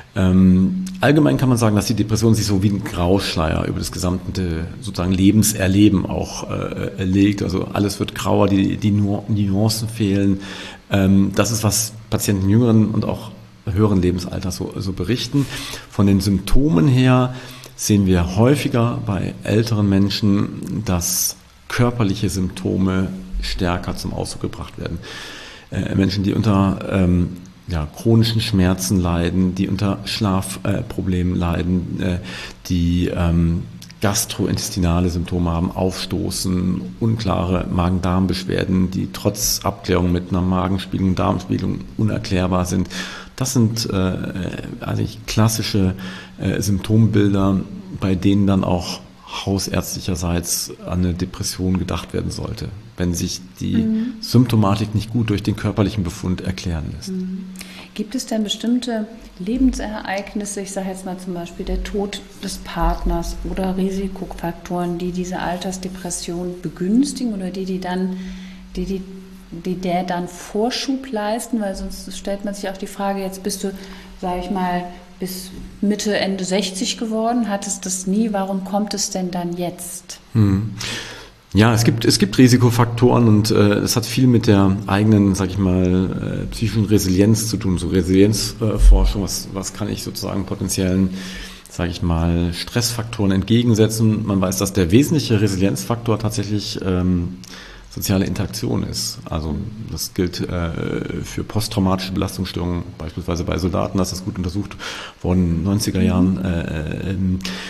Ähm, allgemein kann man sagen, dass die Depression sich so wie ein Grauschleier über das gesamte sozusagen Lebenserleben auch äh, legt. Also alles wird grauer, die, die Nuancen fehlen. Ähm, das ist, was Patienten jüngeren und auch höheren Lebensalters so, so berichten. Von den Symptomen her sehen wir häufiger bei älteren Menschen, dass körperliche Symptome stärker zum Ausdruck gebracht werden. Äh, Menschen, die unter ähm, ja, chronischen Schmerzen leiden, die unter Schlafproblemen äh, leiden, äh, die ähm, gastrointestinale Symptome haben, Aufstoßen, unklare Magen-Darm-Beschwerden, die trotz Abklärung mit einer Magenspiegelung, Darmspiegelung unerklärbar sind. Das sind äh, eigentlich klassische äh, Symptombilder, bei denen dann auch hausärztlicherseits an eine Depression gedacht werden sollte, wenn sich die mhm. Symptomatik nicht gut durch den körperlichen Befund erklären lässt. Mhm. Gibt es denn bestimmte Lebensereignisse, ich sage jetzt mal zum Beispiel der Tod des Partners oder Risikofaktoren, die diese Altersdepression begünstigen oder die, die dann, die, die, die der dann Vorschub leisten? Weil sonst stellt man sich auch die Frage, jetzt bist du, sage ich mal, bis Mitte, Ende sechzig geworden, hattest das nie, warum kommt es denn dann jetzt? Hm. Ja, es gibt, es gibt Risikofaktoren und äh, es hat viel mit der eigenen, sag ich mal, äh, psychischen Resilienz zu tun, so Resilienzforschung, äh, was, was kann ich sozusagen potenziellen, sage ich mal, Stressfaktoren entgegensetzen. Man weiß, dass der wesentliche Resilienzfaktor tatsächlich ähm, soziale Interaktion ist. Also das gilt äh, für posttraumatische Belastungsstörungen, beispielsweise bei Soldaten, das ist gut untersucht worden in den neunziger Jahren. Äh, äh,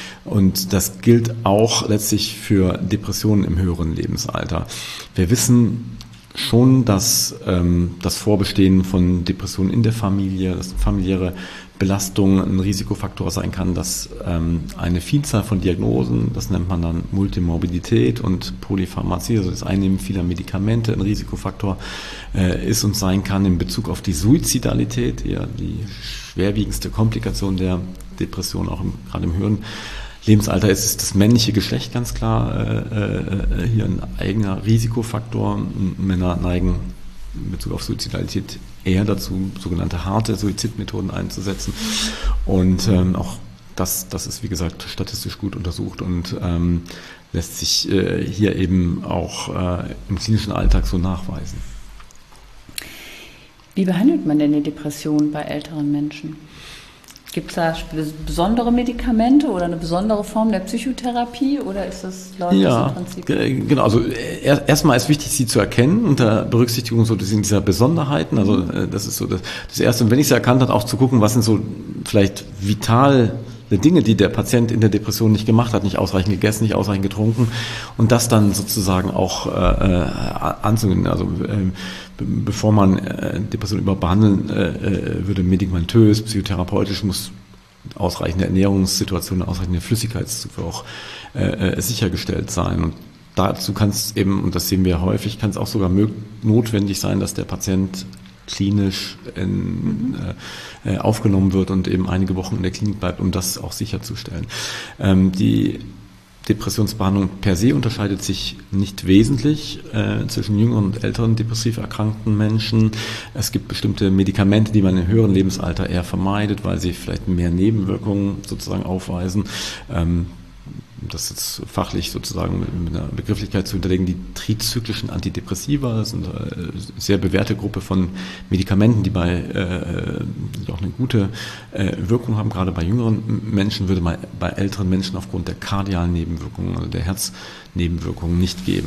und das gilt auch letztlich für Depressionen im höheren Lebensalter. Wir wissen schon, dass ähm, das Vorbestehen von Depressionen in der Familie, dass familiäre Belastung ein Risikofaktor sein kann, dass ähm, eine Vielzahl von Diagnosen, das nennt man dann Multimorbidität und Polypharmazie, also das Einnehmen vieler Medikamente, ein Risikofaktor äh, ist und sein kann in Bezug auf die Suizidalität, ja, die schwerwiegendste Komplikation der Depression, auch im, gerade im höheren Lebensalter ist es das männliche Geschlecht ganz klar äh, äh, hier ein eigener Risikofaktor. Männer neigen in Bezug auf Suizidalität eher dazu, sogenannte harte Suizidmethoden einzusetzen. Und ähm, auch das, das ist, wie gesagt, statistisch gut untersucht und ähm, lässt sich äh, hier eben auch äh, im klinischen Alltag so nachweisen. Wie behandelt man denn die Depression bei älteren Menschen? Gibt es da besondere Medikamente oder eine besondere Form der Psychotherapie oder ist das läuft ja, das im Prinzip? Genau, also erstmal ist wichtig, sie zu erkennen unter Berücksichtigung so dieser Besonderheiten. Also das ist so das, das Erste. Und wenn ich sie erkannt habe, auch zu gucken, was sind so vielleicht vitale Dinge, die der Patient in der Depression nicht gemacht hat, nicht ausreichend gegessen, nicht ausreichend getrunken und das dann sozusagen auch äh, anzugehen. Also äh, bevor man äh, Depression überbehandeln äh, würde, medikamentös, psychotherapeutisch, muss ausreichende Ernährungssituation, ausreichende Flüssigkeitszufuhr auch äh, sichergestellt sein. Und dazu kann es eben, und das sehen wir häufig, kann es auch sogar mög- notwendig sein, dass der Patient klinisch in, mhm. äh, aufgenommen wird und eben einige Wochen in der Klinik bleibt, um das auch sicherzustellen. Ähm, die Depressionsbehandlung per se unterscheidet sich nicht wesentlich äh, zwischen jüngeren und älteren depressiv erkrankten Menschen. Es gibt bestimmte Medikamente, die man im höheren Lebensalter eher vermeidet, weil sie vielleicht mehr Nebenwirkungen sozusagen aufweisen. Ähm, das ist fachlich sozusagen mit einer Begrifflichkeit zu hinterlegen, die trizyklischen Antidepressiva, das sind eine sehr bewährte Gruppe von Medikamenten, die bei äh, die auch eine gute äh, Wirkung haben. Gerade bei jüngeren Menschen würde man bei älteren Menschen aufgrund der kardialen Nebenwirkungen, also der Herznebenwirkungen nicht geben.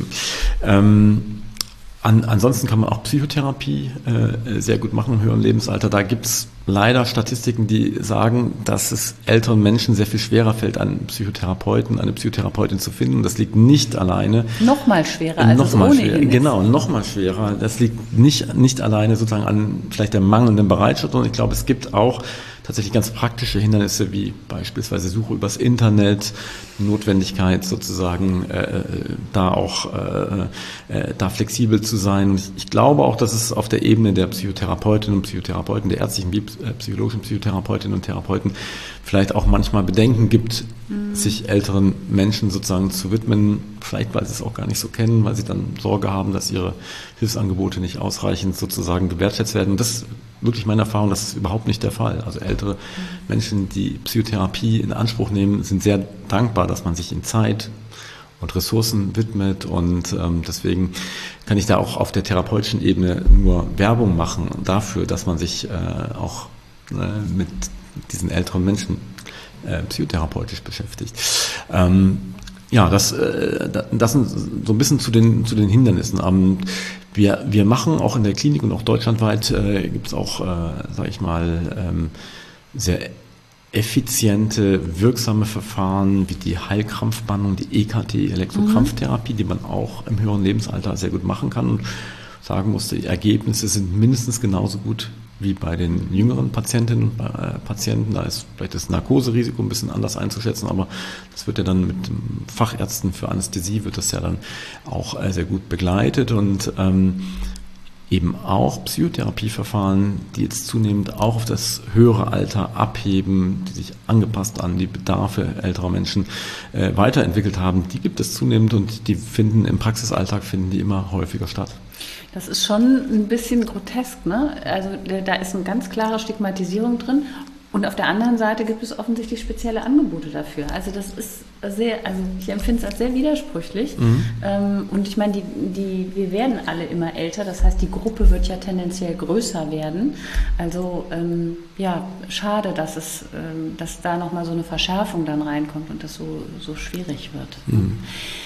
Ähm, An, ansonsten kann man auch Psychotherapie äh, sehr gut machen im höheren Lebensalter. Da gibt es leider Statistiken, die sagen, dass es älteren Menschen sehr viel schwerer fällt, einen Psychotherapeuten, eine Psychotherapeutin zu finden. Das liegt nicht alleine. Noch mal schwerer, als noch es mal ohnehin schwerer, ist. Genau, noch mal schwerer. Das liegt nicht, nicht alleine sozusagen an vielleicht der mangelnden Bereitschaft, sondern ich glaube, es gibt auch tatsächlich ganz praktische Hindernisse, wie beispielsweise Suche übers Internet, Notwendigkeit sozusagen äh, da auch äh, äh, da flexibel zu sein. Und ich, ich glaube auch, dass es auf der Ebene der Psychotherapeutinnen und Psychotherapeuten, der ärztlichen wie äh, psychologischen Psychotherapeutinnen und Therapeuten vielleicht auch manchmal Bedenken gibt, mhm. sich älteren Menschen sozusagen zu widmen, vielleicht weil sie es auch gar nicht so kennen, weil sie dann Sorge haben, dass ihre Hilfsangebote nicht ausreichend sozusagen gewertschätzt werden. Und das ist wirklich meine Erfahrung, das ist überhaupt nicht der Fall. Also ältere mhm. Menschen, die Psychotherapie in Anspruch nehmen, sind sehr dankbar, dass man sich in Zeit und Ressourcen widmet, und ähm, deswegen kann ich da auch auf der therapeutischen Ebene nur Werbung machen dafür, dass man sich äh, auch äh, mit diesen älteren Menschen äh, psychotherapeutisch beschäftigt. Ähm, ja, das, äh, das sind so ein bisschen zu den, zu den Hindernissen. Ähm, wir, wir machen auch in der Klinik und auch deutschlandweit äh, gibt es auch, äh, sage ich mal, ähm, sehr effiziente, wirksame Verfahren wie die Heilkrampfbehandlung, die E K T, Elektrokrampftherapie, die man auch im höheren Lebensalter sehr gut machen kann, und sagen muss, die Ergebnisse sind mindestens genauso gut wie bei den jüngeren Patientinnen und äh, Patienten. Da ist vielleicht das Narkoserisiko ein bisschen anders einzuschätzen, aber das wird ja dann mit Fachärzten für Anästhesie wird das ja dann auch äh, sehr gut begleitet, und ähm, eben auch Psychotherapieverfahren, die jetzt zunehmend auch auf das höhere Alter abheben, die sich angepasst an die Bedarfe älterer Menschen äh, weiterentwickelt haben, die gibt es zunehmend, und die finden im Praxisalltag finden die immer häufiger statt. Das ist schon ein bisschen grotesk, ne? Also da ist eine ganz klare Stigmatisierung drin. Und auf der anderen Seite gibt es offensichtlich spezielle Angebote dafür. Also das ist sehr, also ich empfinde es als sehr widersprüchlich. Mhm. Ähm, und ich meine, die, die, wir werden alle immer älter. Das heißt, die Gruppe wird ja tendenziell größer werden. Also ähm, ja, schade, dass es, ähm, dass da nochmal so eine Verschärfung dann reinkommt und das so, so schwierig wird. Mhm.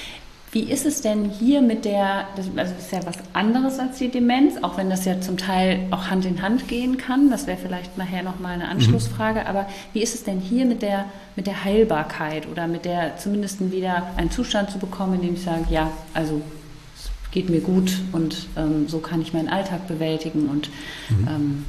Wie ist es denn hier mit der, also das ist ja was anderes als die Demenz, auch wenn das ja zum Teil auch Hand in Hand gehen kann, das wäre vielleicht nachher nochmal eine Anschlussfrage, mhm. aber wie ist es denn hier mit der, mit der Heilbarkeit oder mit der zumindest wieder einen Zustand zu bekommen, in dem ich sage, ja, also es geht mir gut und ähm, so kann ich meinen Alltag bewältigen und mhm. ähm,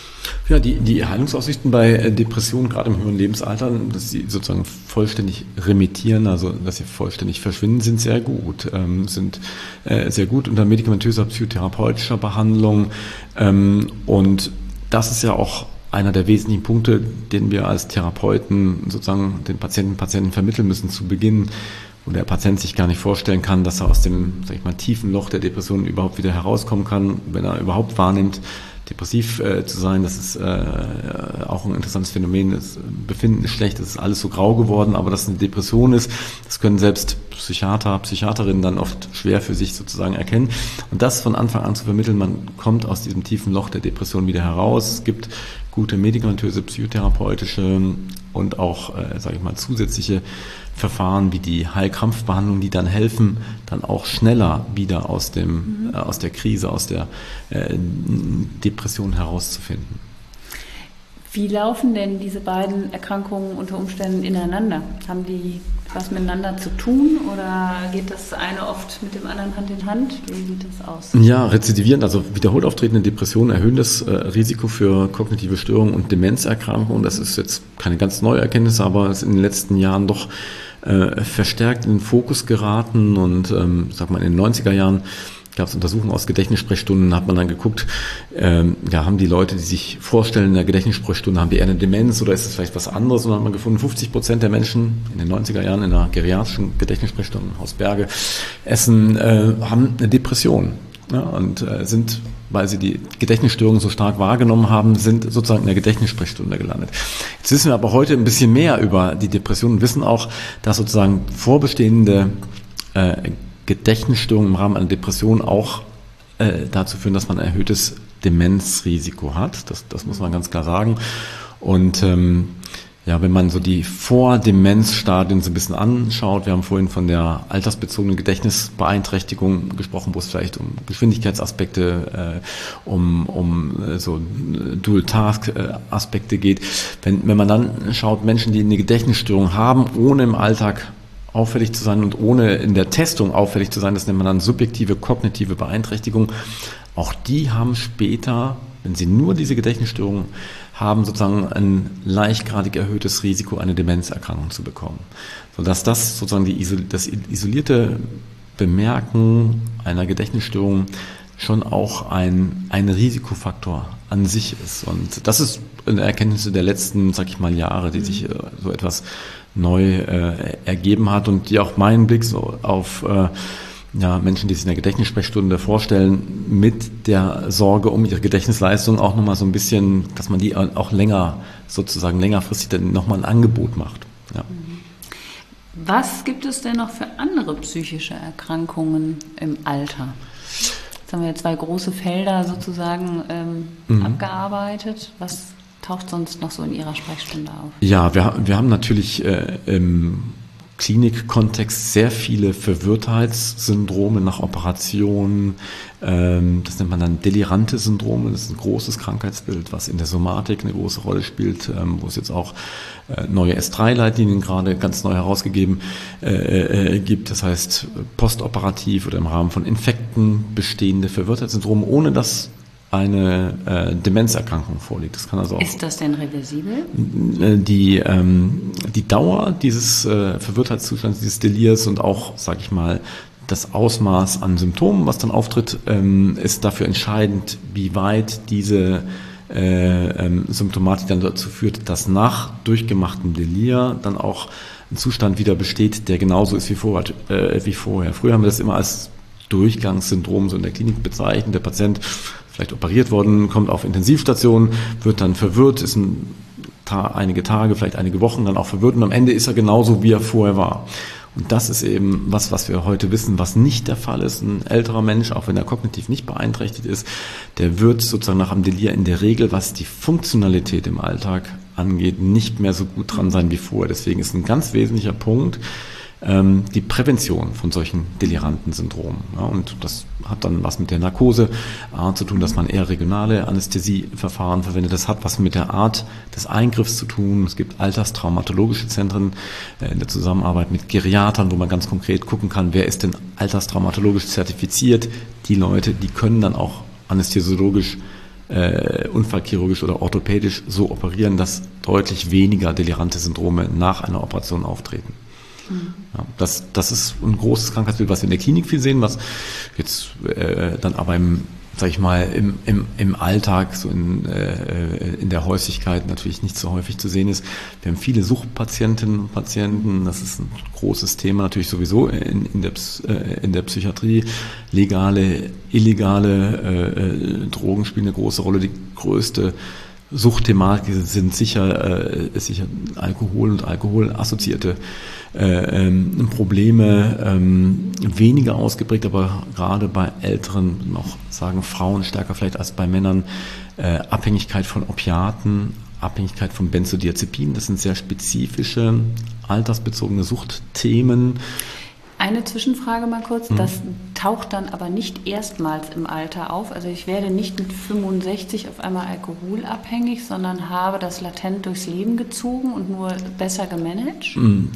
Ja, die, die Heilungsaussichten bei Depressionen, gerade im höheren Lebensalter, dass sie sozusagen vollständig remittieren, also dass sie vollständig verschwinden, sind sehr gut. Ähm, sind äh, sehr gut unter medikamentöser psychotherapeutischer Behandlung. Ähm, und das ist ja auch einer der wesentlichen Punkte, den wir als Therapeuten sozusagen den Patienten und Patienten vermitteln müssen zu Beginn, wo der Patient sich gar nicht vorstellen kann, dass er aus dem, sag ich mal, tiefen Loch der Depression überhaupt wieder herauskommen kann, wenn er überhaupt wahrnimmt, depressiv äh, zu sein. Das ist äh, auch ein interessantes Phänomen. Das Befinden ist schlecht, das ist alles so grau geworden, aber dass es eine Depression ist, das können selbst Psychiater, Psychiaterinnen dann oft schwer für sich sozusagen erkennen. Und das von Anfang an zu vermitteln, man kommt aus diesem tiefen Loch der Depression wieder heraus. Es gibt gute medikamentöse, psychotherapeutische und auch, äh, sage ich mal, zusätzliche Verfahren wie die Heilkrampfbehandlung, die dann helfen, dann auch schneller wieder aus dem, mhm. äh, aus der Krise, aus der äh, Depression herauszufinden. Wie laufen denn diese beiden Erkrankungen unter Umständen ineinander? Haben die was miteinander zu tun oder geht das eine oft mit dem anderen Hand in Hand? Wie sieht das aus? Ja, rezidivierend, also wiederholt auftretende Depressionen erhöhen das äh, Risiko für kognitive Störungen und Demenzerkrankungen. Das ist jetzt keine ganz neue Erkenntnis, aber es ist in den letzten Jahren doch äh, verstärkt in den Fokus geraten, und ähm, sag mal in den neunziger Jahren gab es Untersuchungen aus Gedächtnissprechstunden, hat man dann geguckt, ähm, ja, haben die Leute, die sich vorstellen in der Gedächtnissprechstunde, haben die eher eine Demenz oder ist es vielleicht was anderes? Und dann hat man gefunden, fünfzig Prozent der Menschen in den neunziger Jahren in der geriatrischen Gedächtnissprechstunde Haus Berge, Essen, äh, haben eine Depression, ja, und äh, sind, weil sie die Gedächtnisstörungen so stark wahrgenommen haben, sind sozusagen in der Gedächtnissprechstunde gelandet. Jetzt wissen wir aber heute ein bisschen mehr über die Depression und wissen auch, dass sozusagen vorbestehende äh, Gedächtnisstörungen im Rahmen einer Depression auch äh, dazu führen, dass man ein erhöhtes Demenzrisiko hat. Das, das muss man ganz klar sagen. Und ähm, ja, wenn man so die Vordemenzstadien so ein bisschen anschaut, wir haben vorhin von der altersbezogenen Gedächtnisbeeinträchtigung gesprochen, wo es vielleicht um Geschwindigkeitsaspekte, äh, um, um äh, so Dual-Task-Aspekte geht. Wenn, wenn man dann schaut, Menschen, die eine Gedächtnisstörung haben, ohne im Alltag auffällig zu sein und ohne in der Testung auffällig zu sein, das nennt man dann subjektive kognitive Beeinträchtigung. Auch die haben später, wenn sie nur diese Gedächtnisstörung haben, sozusagen ein leichtgradig erhöhtes Risiko, eine Demenzerkrankung zu bekommen. Sodass das sozusagen die, das isolierte Bemerken einer Gedächtnisstörung schon auch ein, ein Risikofaktor an sich ist. Und das ist eine Erkenntnis der letzten, sag ich mal, Jahre, die sich äh, so etwas neu äh, ergeben hat und die auch meinen Blick so auf äh, ja, Menschen, die sich in der Gedächtnissprechstunde vorstellen, mit der Sorge um ihre Gedächtnisleistung auch nochmal so ein bisschen, dass man die auch länger, sozusagen längerfristig dann nochmal ein Angebot macht. Ja. Was gibt es denn noch für andere psychische Erkrankungen im Alter? Jetzt haben wir zwei große Felder sozusagen ähm, mhm. abgearbeitet. Was taucht sonst noch so in Ihrer Sprechstunde auf? Ja, wir, wir haben natürlich äh, im Klinikkontext sehr viele Verwirrtheitssyndrome nach Operationen. Ähm, das nennt man dann delirante Syndrome. Das ist ein großes Krankheitsbild, was in der Somatik eine große Rolle spielt, ähm, wo es jetzt auch äh, neue S drei Leitlinien gerade ganz neu herausgegeben äh, äh, gibt. Das heißt, postoperativ oder im Rahmen von Infekten bestehende Verwirrtheitssyndrome, ohne dass eine äh, Demenzerkrankung vorliegt. Das kann also auch, ist das denn reversibel? Die, ähm, die Dauer dieses äh, Verwirrtheitszustands, dieses Delirs und auch, sage ich mal, das Ausmaß an Symptomen, was dann auftritt, ähm, ist dafür entscheidend, wie weit diese äh, ähm, Symptomatik dann dazu führt, dass nach durchgemachtem Delir dann auch ein Zustand wieder besteht, der genauso ist wie vorher. Äh, wie vorher. Früher haben wir das immer als Durchgangssyndrom so in der Klinik bezeichnet. Der Patient vielleicht operiert worden, kommt auf Intensivstation, wird dann verwirrt, ist ein Ta- einige Tage, vielleicht einige Wochen dann auch verwirrt und am Ende ist er genauso, wie er vorher war. Und das ist eben was, was wir heute wissen, was nicht der Fall ist. Ein älterer Mensch, auch wenn er kognitiv nicht beeinträchtigt ist, der wird sozusagen nach einem Delir in der Regel, was die Funktionalität im Alltag angeht, nicht mehr so gut dran sein wie vorher. Deswegen ist ein ganz wesentlicher Punkt, die Prävention von solchen deliranten Syndromen. Ja, und das hat dann was mit der Narkose äh, zu tun, dass man eher regionale Anästhesieverfahren verwendet. Das hat was mit der Art des Eingriffs zu tun. Es gibt alterstraumatologische Zentren äh, in der Zusammenarbeit mit Geriatern, wo man ganz konkret gucken kann, wer ist denn alterstraumatologisch zertifiziert. Die Leute, die können dann auch anästhesiologisch, äh, unfallchirurgisch oder orthopädisch so operieren, dass deutlich weniger delirante Syndrome nach einer Operation auftreten. Ja, das, das ist ein großes Krankheitsbild, was wir in der Klinik viel sehen, was jetzt äh, dann aber im, sag ich mal, im, im, im Alltag, so in, äh, in der Häufigkeit natürlich nicht so häufig zu sehen ist. Wir haben viele Suchtpatientinnen und Patienten, das ist ein großes Thema natürlich sowieso in, in, der, äh, in der Psychiatrie. Legale, illegale äh, Drogen spielen eine große Rolle, die größte Suchtthematik sind sicher, äh, sicher Alkohol und alkoholassoziierte äh, ähm, Probleme, ähm, weniger ausgeprägt, aber gerade bei älteren, noch sagen Frauen stärker vielleicht als bei Männern, äh, Abhängigkeit von Opiaten, Abhängigkeit von Benzodiazepinen, das sind sehr spezifische, altersbezogene Suchtthemen. Eine Zwischenfrage mal kurz, das taucht dann aber nicht erstmals im Alter auf. Also ich werde nicht mit fünfundsechzig auf einmal alkoholabhängig, sondern habe das latent durchs Leben gezogen und nur besser gemanagt?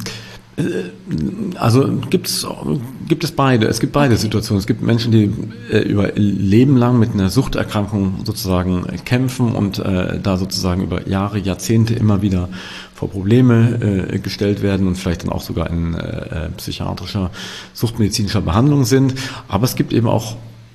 Also gibt's, gibt es beide. Es gibt beide okay. Situationen. Es gibt Menschen, die äh, über Leben lang mit einer Suchterkrankung sozusagen kämpfen und äh, da sozusagen über Jahre, Jahrzehnte immer wieder vor Probleme äh, gestellt werden und vielleicht dann auch sogar in äh, psychiatrischer, suchtmedizinischer Behandlung sind. Aber es gibt eben auch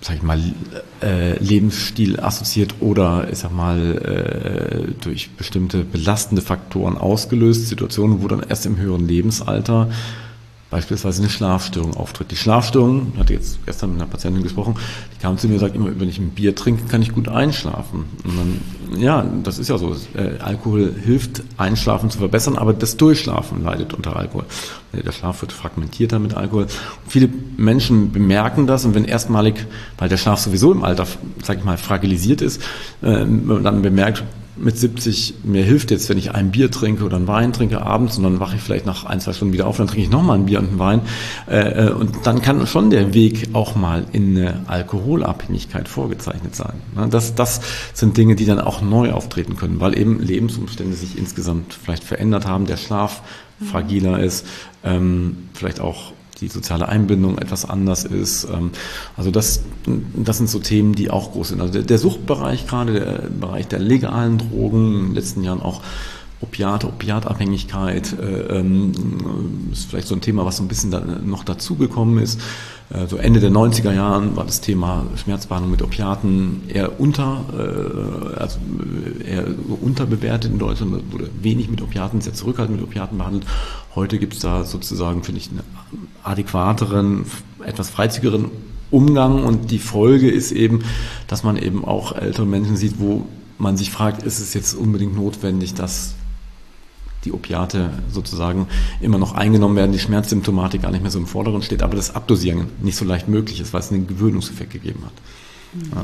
sag ich mal, äh, Lebensstil assoziiert oder, ich sag mal, äh, durch bestimmte belastende Faktoren ausgelöst, Situationen, wo dann erst im höheren Lebensalter beispielsweise eine Schlafstörung auftritt. Die Schlafstörung, ich hatte jetzt gestern mit einer Patientin gesprochen, die kam zu mir und sagt immer, wenn ich ein Bier trinke, kann ich gut einschlafen. Und dann, ja, das ist ja so, äh, Alkohol hilft, Einschlafen zu verbessern, aber das Durchschlafen leidet unter Alkohol. Der Schlaf wird fragmentierter mit Alkohol. Und viele Menschen bemerken das und wenn erstmalig, weil der Schlaf sowieso im Alter, sag ich mal, fragilisiert ist, äh, dann bemerkt, mit siebzig, mir hilft jetzt, wenn ich ein Bier trinke oder einen Wein trinke abends und dann wache ich vielleicht nach ein, zwei Stunden wieder auf, dann trinke ich nochmal ein Bier und einen Wein. Äh, und dann kann schon der Weg auch mal in eine Alkoholabhängigkeit vorgezeichnet sein. Das, das sind Dinge, die dann auch neu auftreten können, weil eben Lebensumstände sich insgesamt vielleicht verändert haben, der Schlaf fragiler ist, ähm, vielleicht auch die soziale Einbindung etwas anders ist. Also das, das sind so Themen, die auch groß sind. Also der, der Suchtbereich gerade, der Bereich der legalen Drogen, in den letzten Jahren auch Opiate, Opiatabhängigkeit, äh, ähm, ist vielleicht so ein Thema, was so ein bisschen da, noch dazugekommen ist. Äh, so Ende der neunziger Jahren war das Thema Schmerzbehandlung mit Opiaten eher unter, äh, also eher so unterbewertet in Deutschland, wurde wenig mit Opiaten, sehr zurückhaltend mit Opiaten behandelt. Heute gibt es da sozusagen, finde ich, einen adäquateren, etwas freizügigeren Umgang und die Folge ist eben, dass man eben auch ältere Menschen sieht, wo man sich fragt, ist es jetzt unbedingt notwendig, dass die Opiate sozusagen immer noch eingenommen werden, die Schmerzsymptomatik gar nicht mehr so im Vordergrund steht, aber das Abdosieren nicht so leicht möglich ist, weil es einen Gewöhnungseffekt gegeben hat. Mhm. Ja.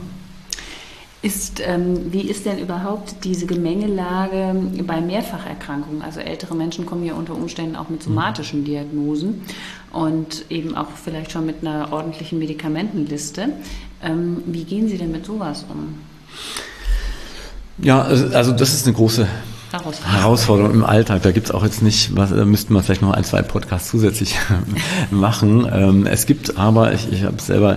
Ist, ähm, wie ist denn überhaupt diese Gemengelage bei Mehrfacherkrankungen? Also ältere Menschen kommen ja unter Umständen auch mit somatischen Diagnosen und eben auch vielleicht schon mit einer ordentlichen Medikamentenliste. Ähm, wie gehen Sie denn mit sowas um? Ja, also das ist eine große Herausforderung, Herausforderung im Alltag. Da gibt es auch jetzt nicht, was, da müssten wir vielleicht noch ein, zwei Podcasts zusätzlich machen. Ähm, es gibt aber, ich, ich habe selber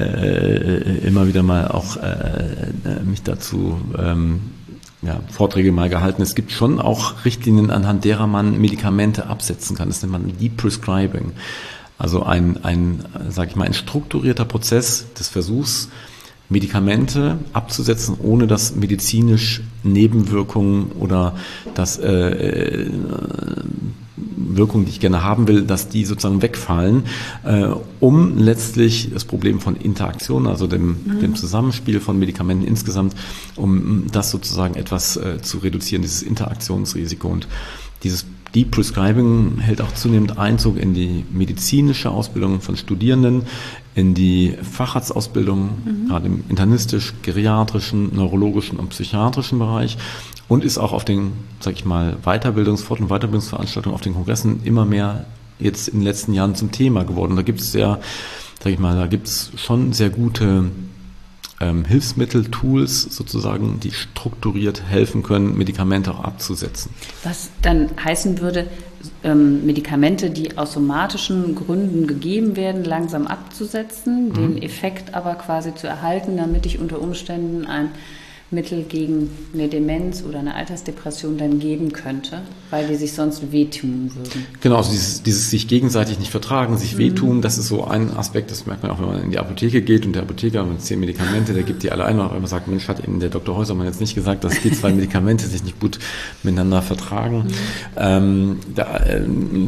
äh, immer wieder mal auch äh, mich dazu ähm, ja, Vorträge mal gehalten. Es gibt schon auch Richtlinien, anhand derer man Medikamente absetzen kann. Das nennt man Deep Prescribing. Also ein, ein, sag ich mal, ein strukturierter Prozess des Versuchs, Medikamente abzusetzen, ohne dass medizinisch Nebenwirkungen oder dass äh, Wirkungen, die ich gerne haben will, dass die sozusagen wegfallen, äh, um letztlich das Problem von Interaktion, also dem, mhm. dem Zusammenspiel von Medikamenten insgesamt, um das sozusagen etwas äh, zu reduzieren, dieses Interaktionsrisiko. Und dieses Deep Prescribing hält auch zunehmend Einzug in die medizinische Ausbildung von Studierenden, in die Facharztausbildung, mhm. gerade im internistisch, geriatrischen, neurologischen und psychiatrischen Bereich und ist auch auf den, sag ich mal, Weiterbildungsfort- und Weiterbildungsveranstaltungen auf den Kongressen immer mehr jetzt in den letzten Jahren zum Thema geworden. Da gibt es sehr, sag ich mal, da gibt es schon sehr gute ähm, Hilfsmittel, Tools sozusagen, die strukturiert helfen können, Medikamente auch abzusetzen. Was dann heißen würde, ähm, Medikamente, die aus somatischen Gründen gegeben werden, langsam abzusetzen, mhm. den Effekt aber quasi zu erhalten, damit ich unter Umständen ein Mittel gegen eine Demenz oder eine Altersdepression dann geben könnte, weil die sich sonst wehtun würden. Genau, also dieses, dieses sich gegenseitig nicht vertragen, sich wehtun, mhm. das ist so ein Aspekt, das merkt man auch, wenn man in die Apotheke geht und der Apotheker mit zehn Medikamente, der gibt die alle ein und man sagt, Mensch, hat Ihnen der Doktor Häusermann jetzt nicht gesagt, dass die zwei Medikamente sich nicht gut miteinander vertragen. Mhm. Ähm, da, äh,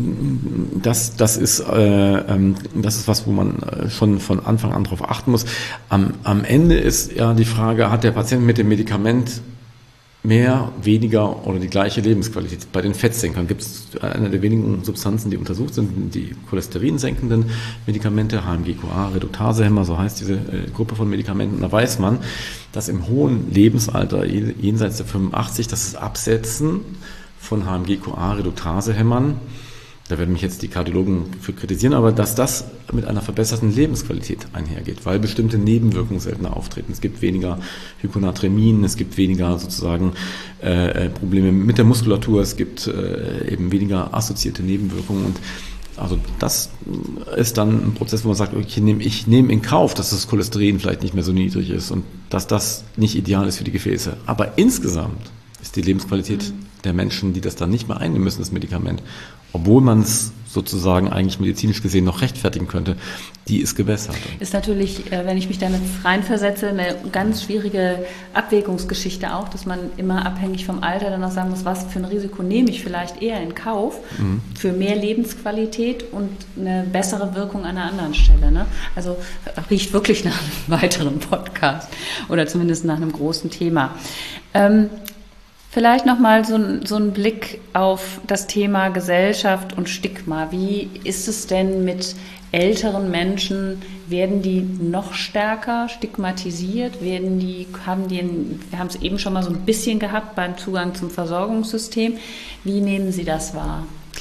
das, das, ist, äh, ähm, das ist was, wo man schon von Anfang an drauf achten muss. Am, am Ende ist ja die Frage, hat der Patient mit dem Medikament mehr, weniger oder die gleiche Lebensqualität? Bei den Fettsenkern gibt es eine der wenigen Substanzen, die untersucht sind, die cholesterinsenkenden Medikamente, H M G Q A, Reduktasehemmer, so heißt diese äh, Gruppe von Medikamenten. Da weiß man, dass im hohen Lebensalter, jenseits der fünfundachtzig, das Absetzen von H M G Q A, Reduktasehemmern, da werden mich jetzt die Kardiologen für kritisieren, aber dass das mit einer verbesserten Lebensqualität einhergeht, weil bestimmte Nebenwirkungen seltener auftreten. Es gibt weniger Hyponatremien, es gibt weniger sozusagen äh, Probleme mit der Muskulatur, es gibt äh, eben weniger assoziierte Nebenwirkungen und also das ist dann ein Prozess, wo man sagt, okay, ich nehme, ich nehme in Kauf, dass das Cholesterin vielleicht nicht mehr so niedrig ist und dass das nicht ideal ist für die Gefäße. Aber insgesamt ist die Lebensqualität mhm. der Menschen, die das dann nicht mehr einnehmen müssen, das Medikament, obwohl man es sozusagen eigentlich medizinisch gesehen noch rechtfertigen könnte, die ist gewässert. Ist natürlich, wenn ich mich da jetzt reinversetze, eine ganz schwierige Abwägungsgeschichte auch, dass man immer abhängig vom Alter dann auch sagen muss, was für ein Risiko nehme ich vielleicht eher in Kauf mhm. für mehr Lebensqualität und eine bessere Wirkung an einer anderen Stelle. Ne? Also riecht wirklich nach einem weiteren Podcast oder zumindest nach einem großen Thema. Ähm, Vielleicht nochmal so, so ein Blick auf das Thema Gesellschaft und Stigma. Wie ist es denn mit älteren Menschen? Werden die noch stärker stigmatisiert? Werden die, haben die, wir haben es eben schon mal so ein bisschen gehabt beim Zugang zum Versorgungssystem. Wie nehmen Sie das wahr?